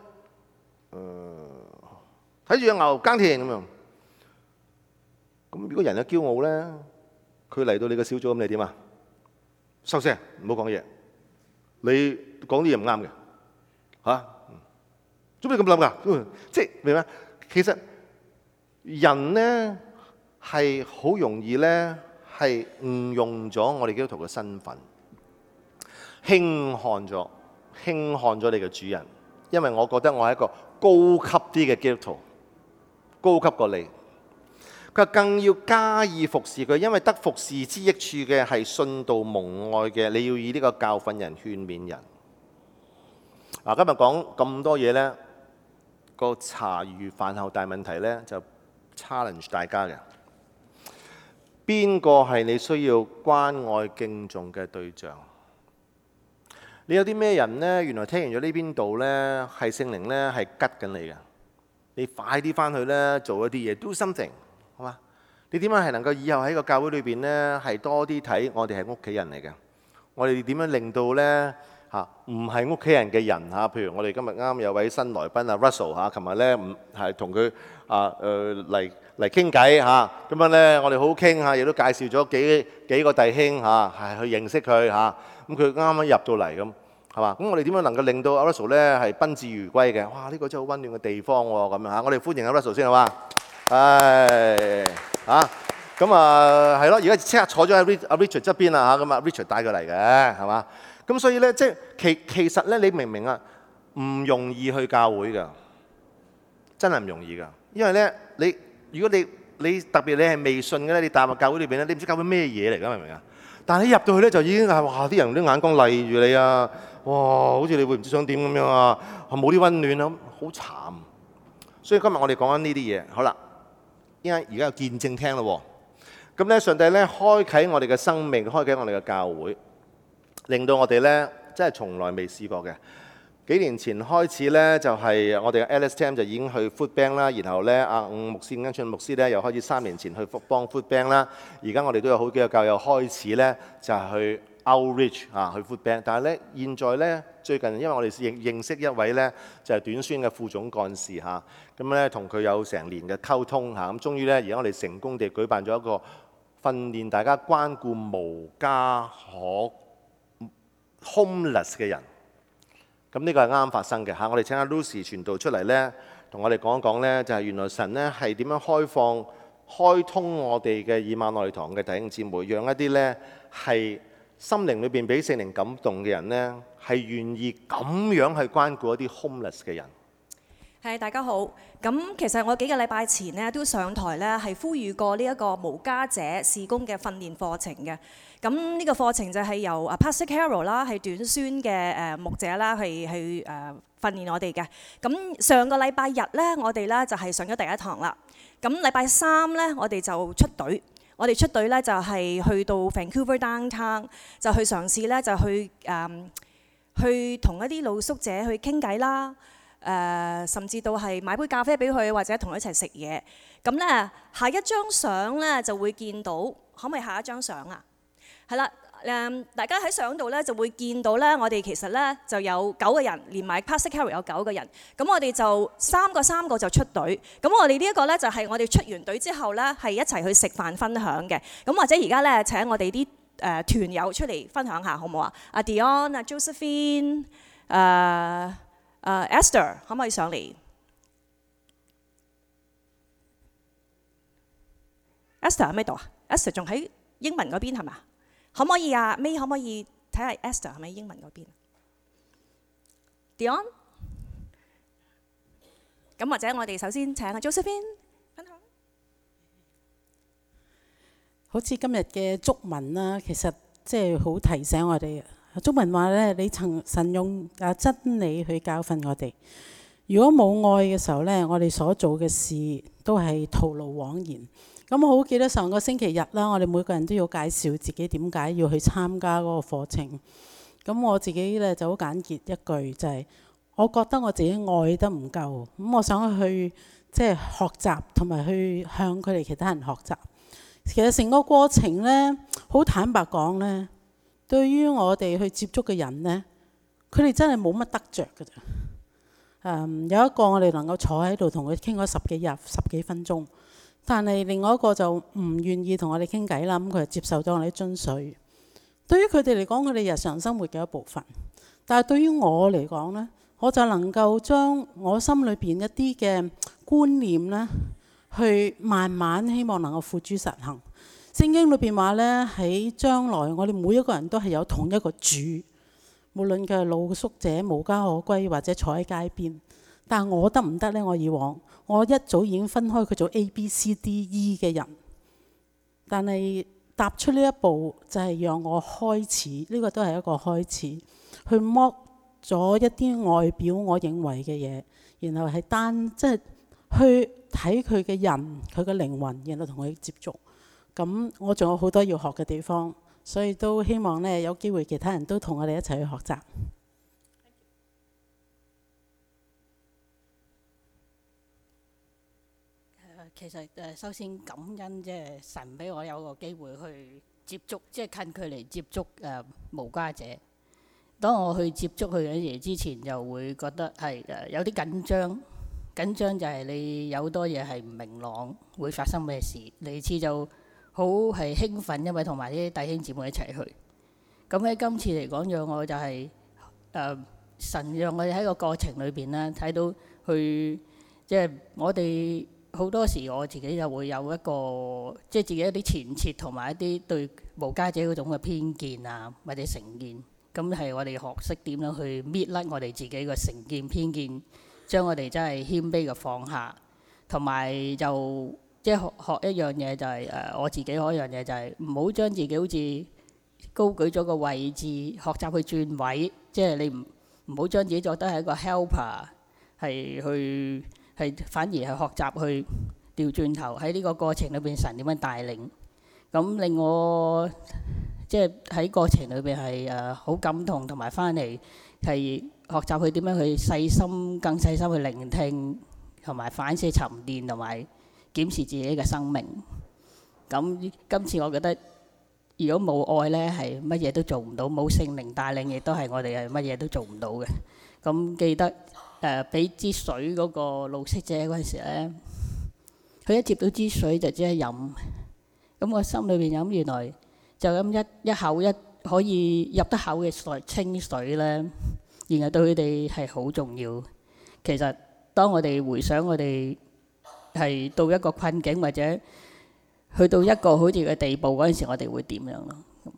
睇住隻牛耕田咁樣。咁如果人有驕傲咧，佢嚟到你個小組咁，你點啊？收聲，唔好講嘢。你講啲嘢唔啱嘅，嚇？做咩咁諗㗎？即係明唔明？其實人呢係好容易呢係誤用咗我哋基督徒嘅身份，輕看咗，輕看咗你嘅主人。因為我覺得我係一個高級啲嘅基督徒，高級過你。佢更要加以服侍佢，因為得服侍之益處嘅係信道蒙愛嘅。你要以呢個教訓人、勸勉人。嗱，今日講咁多嘢呢，個茶餘飯後大問題呢，就 challenge 大家嘅。邊個係你需要關愛敬重嘅對象？你有啲咩人呢？原來聽完咗呢邊度呢，係聖靈呢，係吉緊你嘅。你快啲翻去呢，做一啲嘢 ，do something。係嘛？你點樣係能夠以後喺個教會裏邊呢，係多啲睇我哋係屋企人嚟嘅？我哋點樣令到呢嚇唔係屋企人嘅人嚇？譬如我哋今日啱有位新來賓啊 Russell 嚇，琴日呢唔係同佢啊誒嚟嚟傾偈嚇，咁樣呢我哋好好傾嚇，亦都介紹咗幾幾個弟兄嚇係去認識佢嚇。咁佢啱啱入到嚟咁係嘛？咁我哋點樣能夠令到阿 Russell 呢係賓至如歸嘅？哇！呢個真係好溫暖嘅地方喎咁樣嚇。我哋歡迎阿 Russell 先係嘛？唉嚇，咁啊係咯，而家即刻坐咗喺阿 Richard 側邊啦嚇，咁啊 Richard 帶佢嚟嘅係嘛？咁所以咧，即係其其實咧，你明唔明啊？唔容易去教會㗎，真係唔容易㗎。因為咧，你如果你你特別你係未信嘅咧，你踏入教會裏邊咧，你唔知教會咩嘢嚟㗎，明唔明啊？但係你入到去咧，就已經係哇！啲人啲眼光勵住你啊，哇！好似你會唔知想點咁樣啊，冇啲溫暖啊，好慘。所以今日我哋講緊呢啲嘢，好啦，依家而家有見證聽咯。咁咧，上帝咧開啟我哋嘅生命，開啟我哋嘅教會，令到我哋咧真係從來未試過嘅。幾年前開始咧，就係我哋嘅 Alice Tam 就已經去 Food Bank 啦，然後咧阿伍牧師、跟住牧師咧又開始三年前去幫 Food Bank 啦。而家我哋都有好幾個教友開始咧就係去 outreach 啊，去 Food Bank。但係咧現在咧最近，因為我哋認認識一位咧就係短宣嘅副總幹事嚇，咁咧同佢有成年嘅溝通嚇，咁終於咧而家我哋成功地舉辦咗一個訓練大家關顧無家可 homeless 嘅人。咁呢個係啱啱發生嘅嚇，我哋請阿 Lucy 傳道出嚟咧，同我哋講一講咧，就係原來神咧係點樣開放、開通我哋嘅以馬內利堂嘅弟兄姊妹，讓一啲咧係心靈裏邊俾聖靈感動嘅人咧，係願意咁樣去關顧一啲 homeless 嘅人。 係，大家好。咁其實我幾個禮拜前咧都上台咧係呼籲過呢一個無家者事工嘅訓練課程嘅。咁呢個課程就係由啊 Pastor Carol 啦，係短宣嘅誒牧者啦，係去誒訓練我哋嘅。咁上個禮拜日咧，我哋咧就係上咗第一堂啦。咁禮拜三咧，我哋就出隊。我哋出隊咧就係去到 Vancouver Downtown，就去嘗試咧就去誒去同一啲露宿者去傾偈啦。誒、呃，甚至到係買杯咖啡俾佢，或者同佢一齊食嘢。咁咧，下一張相咧就會見到，可唔可以下一張相啊？係啦，誒，大家喺相度咧就會見到咧，我哋其實咧就有九個人，連埋 Pastor Carol 有九個人。咁我哋就三個三個就出隊。咁我哋呢一個咧就係我哋出完隊之後咧，係一齊去食飯分享嘅。咁或者而家咧請我哋啲誒團友出嚟分享下，好唔好啊？阿 Dion、阿 Josephine、誒。Uh, Esther 可唔可以上嚟 ？Esther 喺咩度啊 ？Esther 仲喺英文嗰邊係嘛？可唔可以啊 ？May 可唔可以睇下 Esther 係咪英文嗰邊 ？Dion， 咁或者我哋首先請阿 Josephine 分享。 好似今日嘅祝文啦，其實即係好提醒我哋。祝文話咧，你曾神用啊真理去教訓我哋。如果冇愛嘅時候咧，我哋所做嘅事都係徒勞枉然。咁我好記得上個星期日啦，我哋每個人都要介紹自己點解要去參加嗰個課程。咁我自己咧就好簡潔一句，就係、是、我覺得我自己愛得唔夠。咁我想去即係、就是、學習，同埋去向佢哋其他人學習。其實成個過程咧，好坦白講咧。對於我哋去接觸嘅人呢，佢哋真係冇乜得着㗎咋。嗯，有一個我哋能夠坐喺度同佢傾咗十幾日、十幾分鐘，但係另外一個就唔願意同我哋傾偈啦。咁佢就接受咗我哋啲津水。對於佢哋嚟講，佢哋日常生活嘅一部分。但係對於我嚟講呢，我就能夠將我心裏邊一啲嘅觀念呢，去慢慢希望能夠付諸實行。聖經裏邊話呢，喺將來我哋每一個人都係有同一個主，無論佢係露宿者、無家可歸或者坐喺街邊。但係我得唔得呢？我以往我一早已經分開佢做 A、B、C、D、E 嘅人，但係踏出呢一步就係讓我開始，呢、這個都係一個開始，去剝咗一啲外表我認為嘅嘢，然後係單即係、就是、去睇佢嘅人、佢嘅靈魂，然後同佢接觸。咁我仲有好多要學嘅地方，所以都希望咧有機會其他人都同我哋一齊去學習。 其實誒，首先感恩即係神俾我有個機會去接觸，即係近距離接觸誒無家者。當我去接觸佢嘅嘢之前，就會覺得係誒有啲緊張。緊張就係你有好多嘢係唔明朗，會發生咩事。其次就好係興奮，因為同埋啲弟兄姊妹一齊去。咁喺今次嚟講，讓我就係、是、誒、呃、神讓我哋喺個過程裏邊咧睇到去，即、就、係、是、我哋好多時我自己就會有一個即係、就是、自己一啲前設同埋一啲對無家者嗰種嘅偏見啊，或者成見。咁係我哋學識點樣去搣甩我哋自己嘅成見偏見，將我哋真係謙卑嘅放下，同埋就即係學學一樣嘢就係、是、誒、呃、我自己學一樣嘢就係唔好將自己好似高舉咗個位置，學習去轉位，即係你唔唔好將自己覺得係一個 helper， 係去係反而係學習去調轉頭喺呢個過程裏邊神點樣帶領，咁令我即係喺過程裏邊係誒好感動，同埋翻嚟係學習去點樣去細心更細心去聆聽，同埋反思沉澱，同埋檢視自己嘅生命。咁今次我覺得，如果冇愛呢，係乜嘢都做唔到；冇聖靈帶領，亦都係我哋係乜嘢都做唔到嘅。咁記得誒俾支水嗰個露色者嗰陣時呢，佢一接到支水就即刻飲。咁我心裏邊飲，原來就咁一一口一可以入得口嘅水清水呢，然後對佢哋係好重要。其實當我哋回想我哋係到一個困境或者去到一個好似嘅地步嗰陣時，我哋會點樣咯？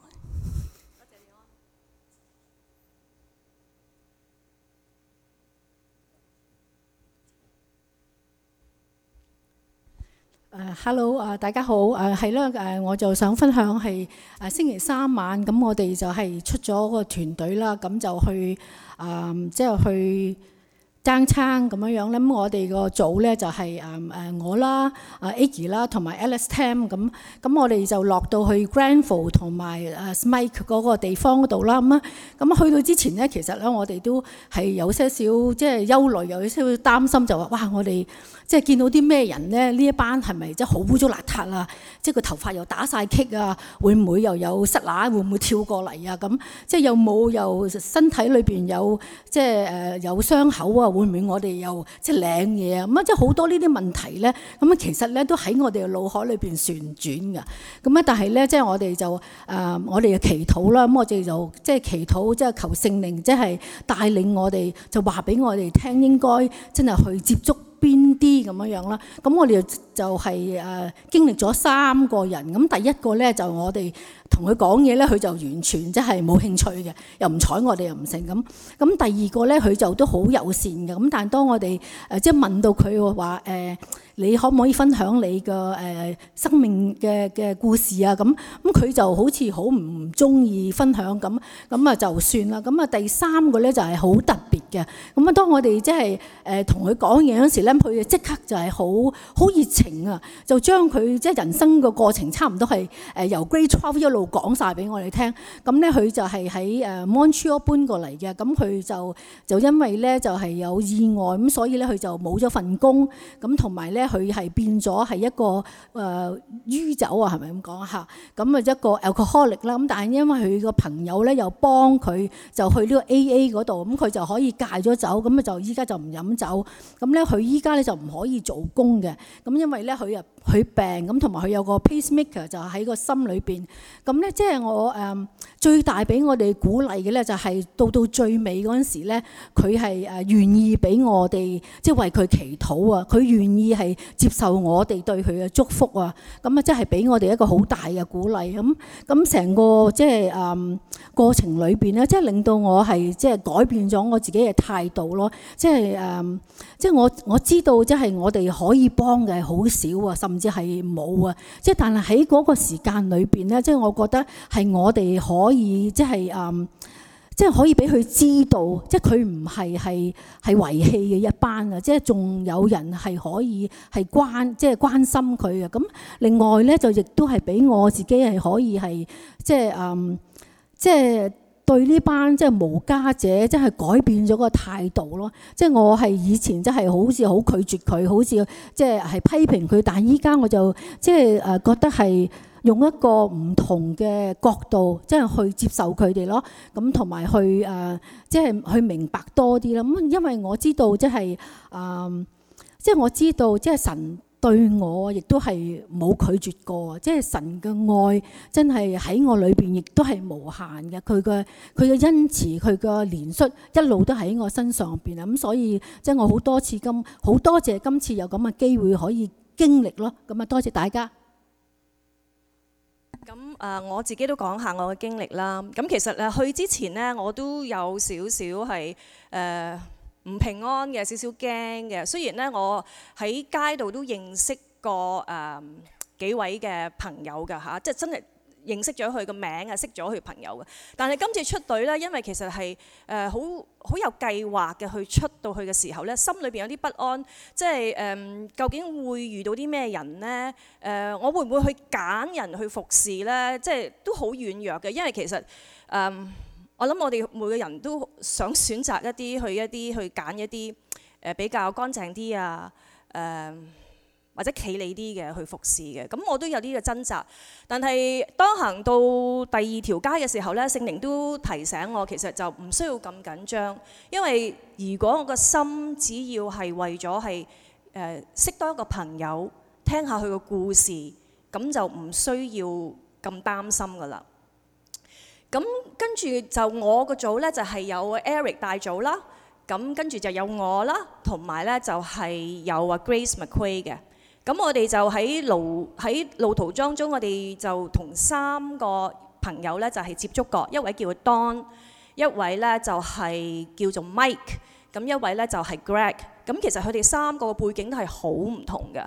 誒 hello 啊，大家好誒，係啦誒，我就想分享係誒星期三晚咁，我哋就係出咗個團隊啦，咁就去誒即係去爭餐咁樣樣咧。咁我哋個組咧就係誒誒我啦、啊 Aggie 啦同埋 Alice Tam 咁，咁我哋就落到去 Granville 同埋誒 Smike 嗰個地方嗰度啦。咁啊咁去到之前咧，其實咧我哋都係有些少即係憂慮，有些少擔心，就話哇我哋即係見到啲咩人咧？呢一班係咪即係好污糟邋遢啊？即係個頭髮又打晒棘啊？會唔會又有虱乸？會唔會跳過嚟啊？咁即係有冇又身體裏邊有即係誒有傷口啊？會唔會我哋又即係領嘢啊？咁啊即係好多呢啲問題咧。咁啊其實咧都喺我哋嘅腦海裏邊旋轉㗎。咁啊但係咧即係我哋就誒、呃、我哋嘅祈禱啦。咁我哋就即係祈禱，即係求聖靈即係帶領我哋，就話俾我哋聽應該真係去接觸邊啲咁樣樣啦？咁我哋就係、是、誒、呃、經歷咗三個人。咁第一個咧就我哋同佢講嘢咧，佢就完全即係冇興趣嘅，又唔睬我哋又唔成咁。咁第二個咧佢就都好友善嘅。咁但係當我哋誒、呃、即係問到佢話誒，你可唔可以分享你嘅誒、呃、生命嘅嘅故事啊？咁咁佢就好似好唔中意分享咁，咁啊就算啦。咁啊第三個咧就係、是、好特別嘅。咁啊當我哋即係誒同佢講嘢嗰時咧，佢就即刻就係好好熱情啊，就將佢即係人生嘅過程差唔多係誒由 Grade twelve 一路講晒俾我哋聽。咁咧佢就係喺誒 Montreal 搬過嚟嘅。咁佢就就因為咧就係有意外，咁所以咧佢就冇咗份工。咁同埋咧佢係變咗係一個誒酗酒啊，係咪咁講嚇？咁啊一個 alcoholic 啦。咁但係因為佢個朋友咧又幫佢就去呢個 A A 嗰度，咁佢就可以戒咗酒。咁啊就依家就唔飲酒。咁咧佢依家咧就唔可以做工嘅。咁因為咧佢啊佢病咁，同埋佢有個 pacemaker 就喺個心裏邊。咁咧即係我誒、呃、最大俾我哋鼓勵嘅咧，就係到到最尾嗰陣時咧，佢係誒願意俾我哋即係為佢祈禱啊！佢願意係接受我哋對佢嘅祝福啊！咁啊即係俾我哋一個好大嘅鼓勵。咁咁成個即係誒過程裏邊咧，即係令到我係即係改變咗我自己嘅態度咯。即係誒、呃、即係我我知道即係我哋可以幫嘅好少啊，甚至係冇啊。即係但係喺嗰個時間裏邊咧，即係我覺得係我哋可以即係誒、嗯，即係可以俾佢知道，即係佢唔係係係遺棄嘅一班啊！即係仲有人係可以係關即係關心佢嘅。咁另外咧就亦都係俾我自己係可以係即係誒、嗯，即係。對呢班即係無家者，即係改變咗個態度咯。即係我係以前即係好似好拒絕佢，好似即係係批評佢，但係依家我就即係誒覺得係用一個唔同嘅角度，即係去接受佢哋咯。咁同埋去誒，即係去明白多啲啦。咁因為我知道即係誒，即係我知道即係神對我亦都係冇拒絕過，即係神嘅愛真係喺我裏邊亦都係無限嘅。佢嘅佢嘅恩慈，佢嘅憐恤一路都喺我身上邊啊！咁所以即係我好多次今好多謝今次有咁嘅機會可以經歷咯。咁啊，多謝大家。 咁誒、呃，我自己都講下我嘅經歷啦。咁其實誒去之前呢，我都有少少係誒。呃唔平安嘅，少少驚嘅。雖然咧，我喺街度都認識過誒幾位嘅朋友㗎嚇，即係真係認識咗佢個名啊，識咗佢朋友嘅。但係今次出隊咧，因為其實係誒好好有計劃嘅去出到去嘅時候咧，心裏邊有啲不安，即係誒、呃、究竟會遇到啲咩人呢？誒、呃、我會唔會去揀人去服侍呢？即係都好軟弱嘅，因為其實誒、呃、我諗我哋每個人都想選擇一啲去一啲去揀一啲誒比較乾淨啲啊誒。呃或者企理啲嘅去服侍嘅，咁我都有啲嘅掙扎。但係當行到第二條街嘅時候咧，聖靈都提醒我，其實就唔需要咁緊張，因為如果我個心只要係為咗係誒識多一個朋友，聽下佢個故事，咁就唔需要咁擔心噶啦。咁跟住就我個組咧就係有 Eric 大組啦，咁跟住就有我啦，同埋咧就係有啊 Grace McQuay 嘅。咁我哋就喺路喺路途當中，我哋就同三個朋友咧就係接觸過，一位叫 Don， 一位咧就係叫做 Mike， 咁一位咧就係 Greg。咁其實佢哋三個背景都係好唔同嘅。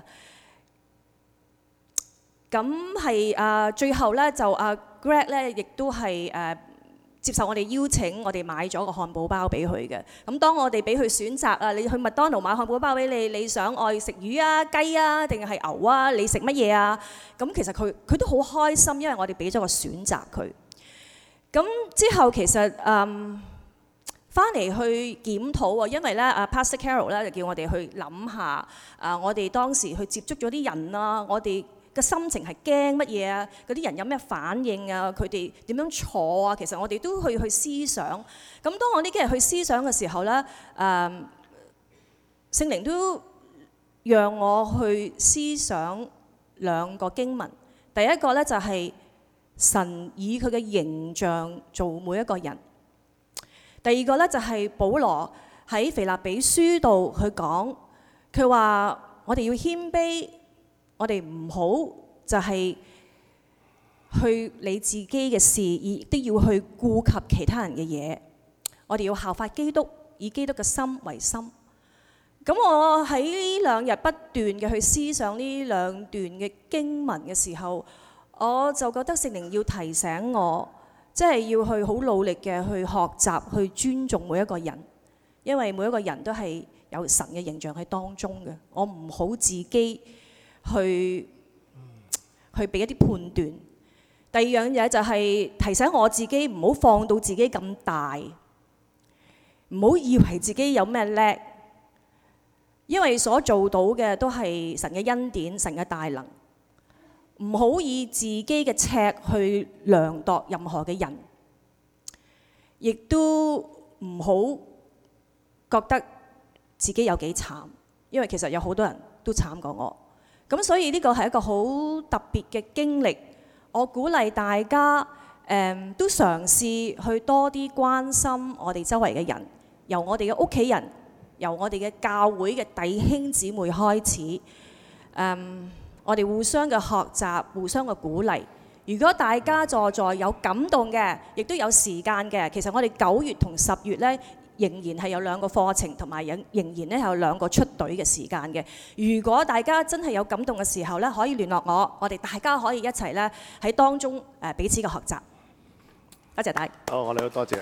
咁係啊，最後咧就啊 Greg 咧亦都係誒接受我哋邀請，我哋買咗個漢堡包俾佢嘅。咁當我哋俾佢選擇啊，你去麥當勞買漢堡包俾你，你想愛食魚啊、雞啊，定係牛啊？你食乜嘢啊？咁其實佢佢都好開心，因為我哋俾咗個選擇佢。咁之後其實嗯翻嚟去檢討喎，因為咧啊 Pastor Carol 咧就叫我哋去諗下啊，我哋當時去接觸咗啲人啦，我哋個心情係驚乜嘢啊？嗰啲人有咩反應啊？佢哋點樣坐啊？其實我哋都去去思想。咁當我呢幾日去思想嘅時候咧，誒、呃、聖靈都讓我去思想兩個經文。第一個咧就係神以佢嘅形象做每一個人。第二個咧就係保羅喺腓立比書度去講，佢話我哋要謙卑。我哋唔好就係去理自己嘅事，亦都要去顧及其他人嘅嘢。我哋要效法基督，以基督嘅心為心。咁我喺呢兩日不斷嘅去思想呢兩段嘅經文嘅時候，我就覺得聖靈要提醒我，即係要去好努力嘅去學習，去尊重每一個人，因為每一個人都係有神嘅形象喺當中嘅。我唔好自己去去俾一啲判斷。第二樣嘢就係提醒我自己唔好放到自己咁大，唔好以為自己有咩叻，因為所做到嘅都係神嘅恩典、神嘅大能。唔好以自己嘅尺去量度任何嘅人，亦都唔好覺得自己有幾慘，因為其實有好多人都慘過我。咁所以呢個係一個好特別嘅經歷，我鼓勵大家誒、嗯、都嘗試去多啲關心我哋周圍嘅人，由我哋嘅屋企人，由我哋嘅教會嘅弟兄姊妹開始，誒、嗯、我哋互相嘅學習，互相嘅鼓勵。如果大家在座有感動嘅，亦都有時間嘅，其實我哋九月同十月呢，仍然係有兩個課程，同埋仍仍然咧有兩個出隊嘅時間嘅。如果大家真係有感動嘅時候咧，可以聯絡我，我哋大家可以一齊咧喺當中誒彼此嘅學習。多謝大家。 好，我哋都多謝。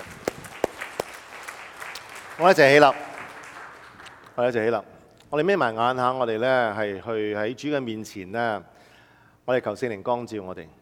我哋一齊起立，我哋一齊起立。我哋眯埋眼下，我哋咧係去喺主嘅面前咧，我哋求聖靈光照我哋。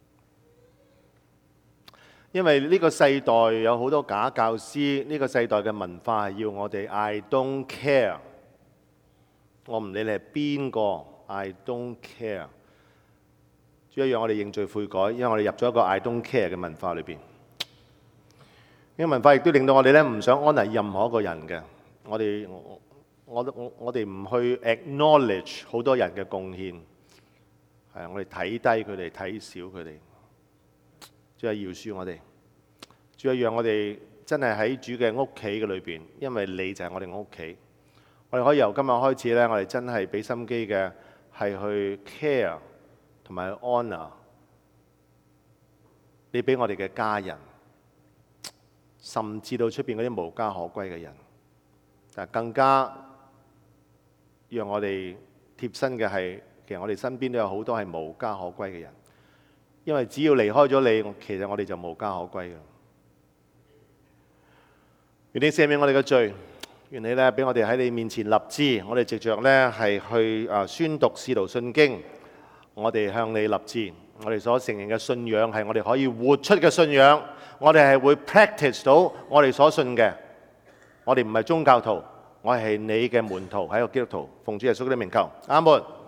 因為呢個世代有好多假教師，呢個世代嘅文化係要我哋 I don't care， 我唔理你係邊個 ，I don't care。主要讓我哋認罪悔改，因為我哋入咗一個 I don't care 嘅文化裏邊。呢個文化亦都令到我哋咧唔想安慰任何一個人嘅。我哋我我我我哋唔去 acknowledge 好多人嘅貢獻，係我哋睇低佢哋，睇小佢哋。主係饒恕我哋，主係讓我哋真係喺主嘅屋企嘅裏邊，因為你就係我哋屋企。我哋可以由今日開始咧，我哋真係俾心機嘅係去 care 同埋 honor 你俾我哋嘅家人，甚至到出邊嗰啲無家可歸嘅人。但更加讓我哋貼身嘅係其實我哋身邊都有好多係無家可歸嘅人，因為只要離開咗你，其實我哋就無家可歸嘅。願你赦免我哋嘅罪，願你咧俾我哋喺你面前立志，我哋藉着咧係去啊宣讀《使徒信經》，我哋向你立志，我哋所承認嘅信仰係我哋可以活出嘅信仰，我哋係會 practice 到我哋所信嘅。我哋唔係宗教徒，我係你嘅門徒，係一個基督徒。奉主耶穌嘅名求，阿門。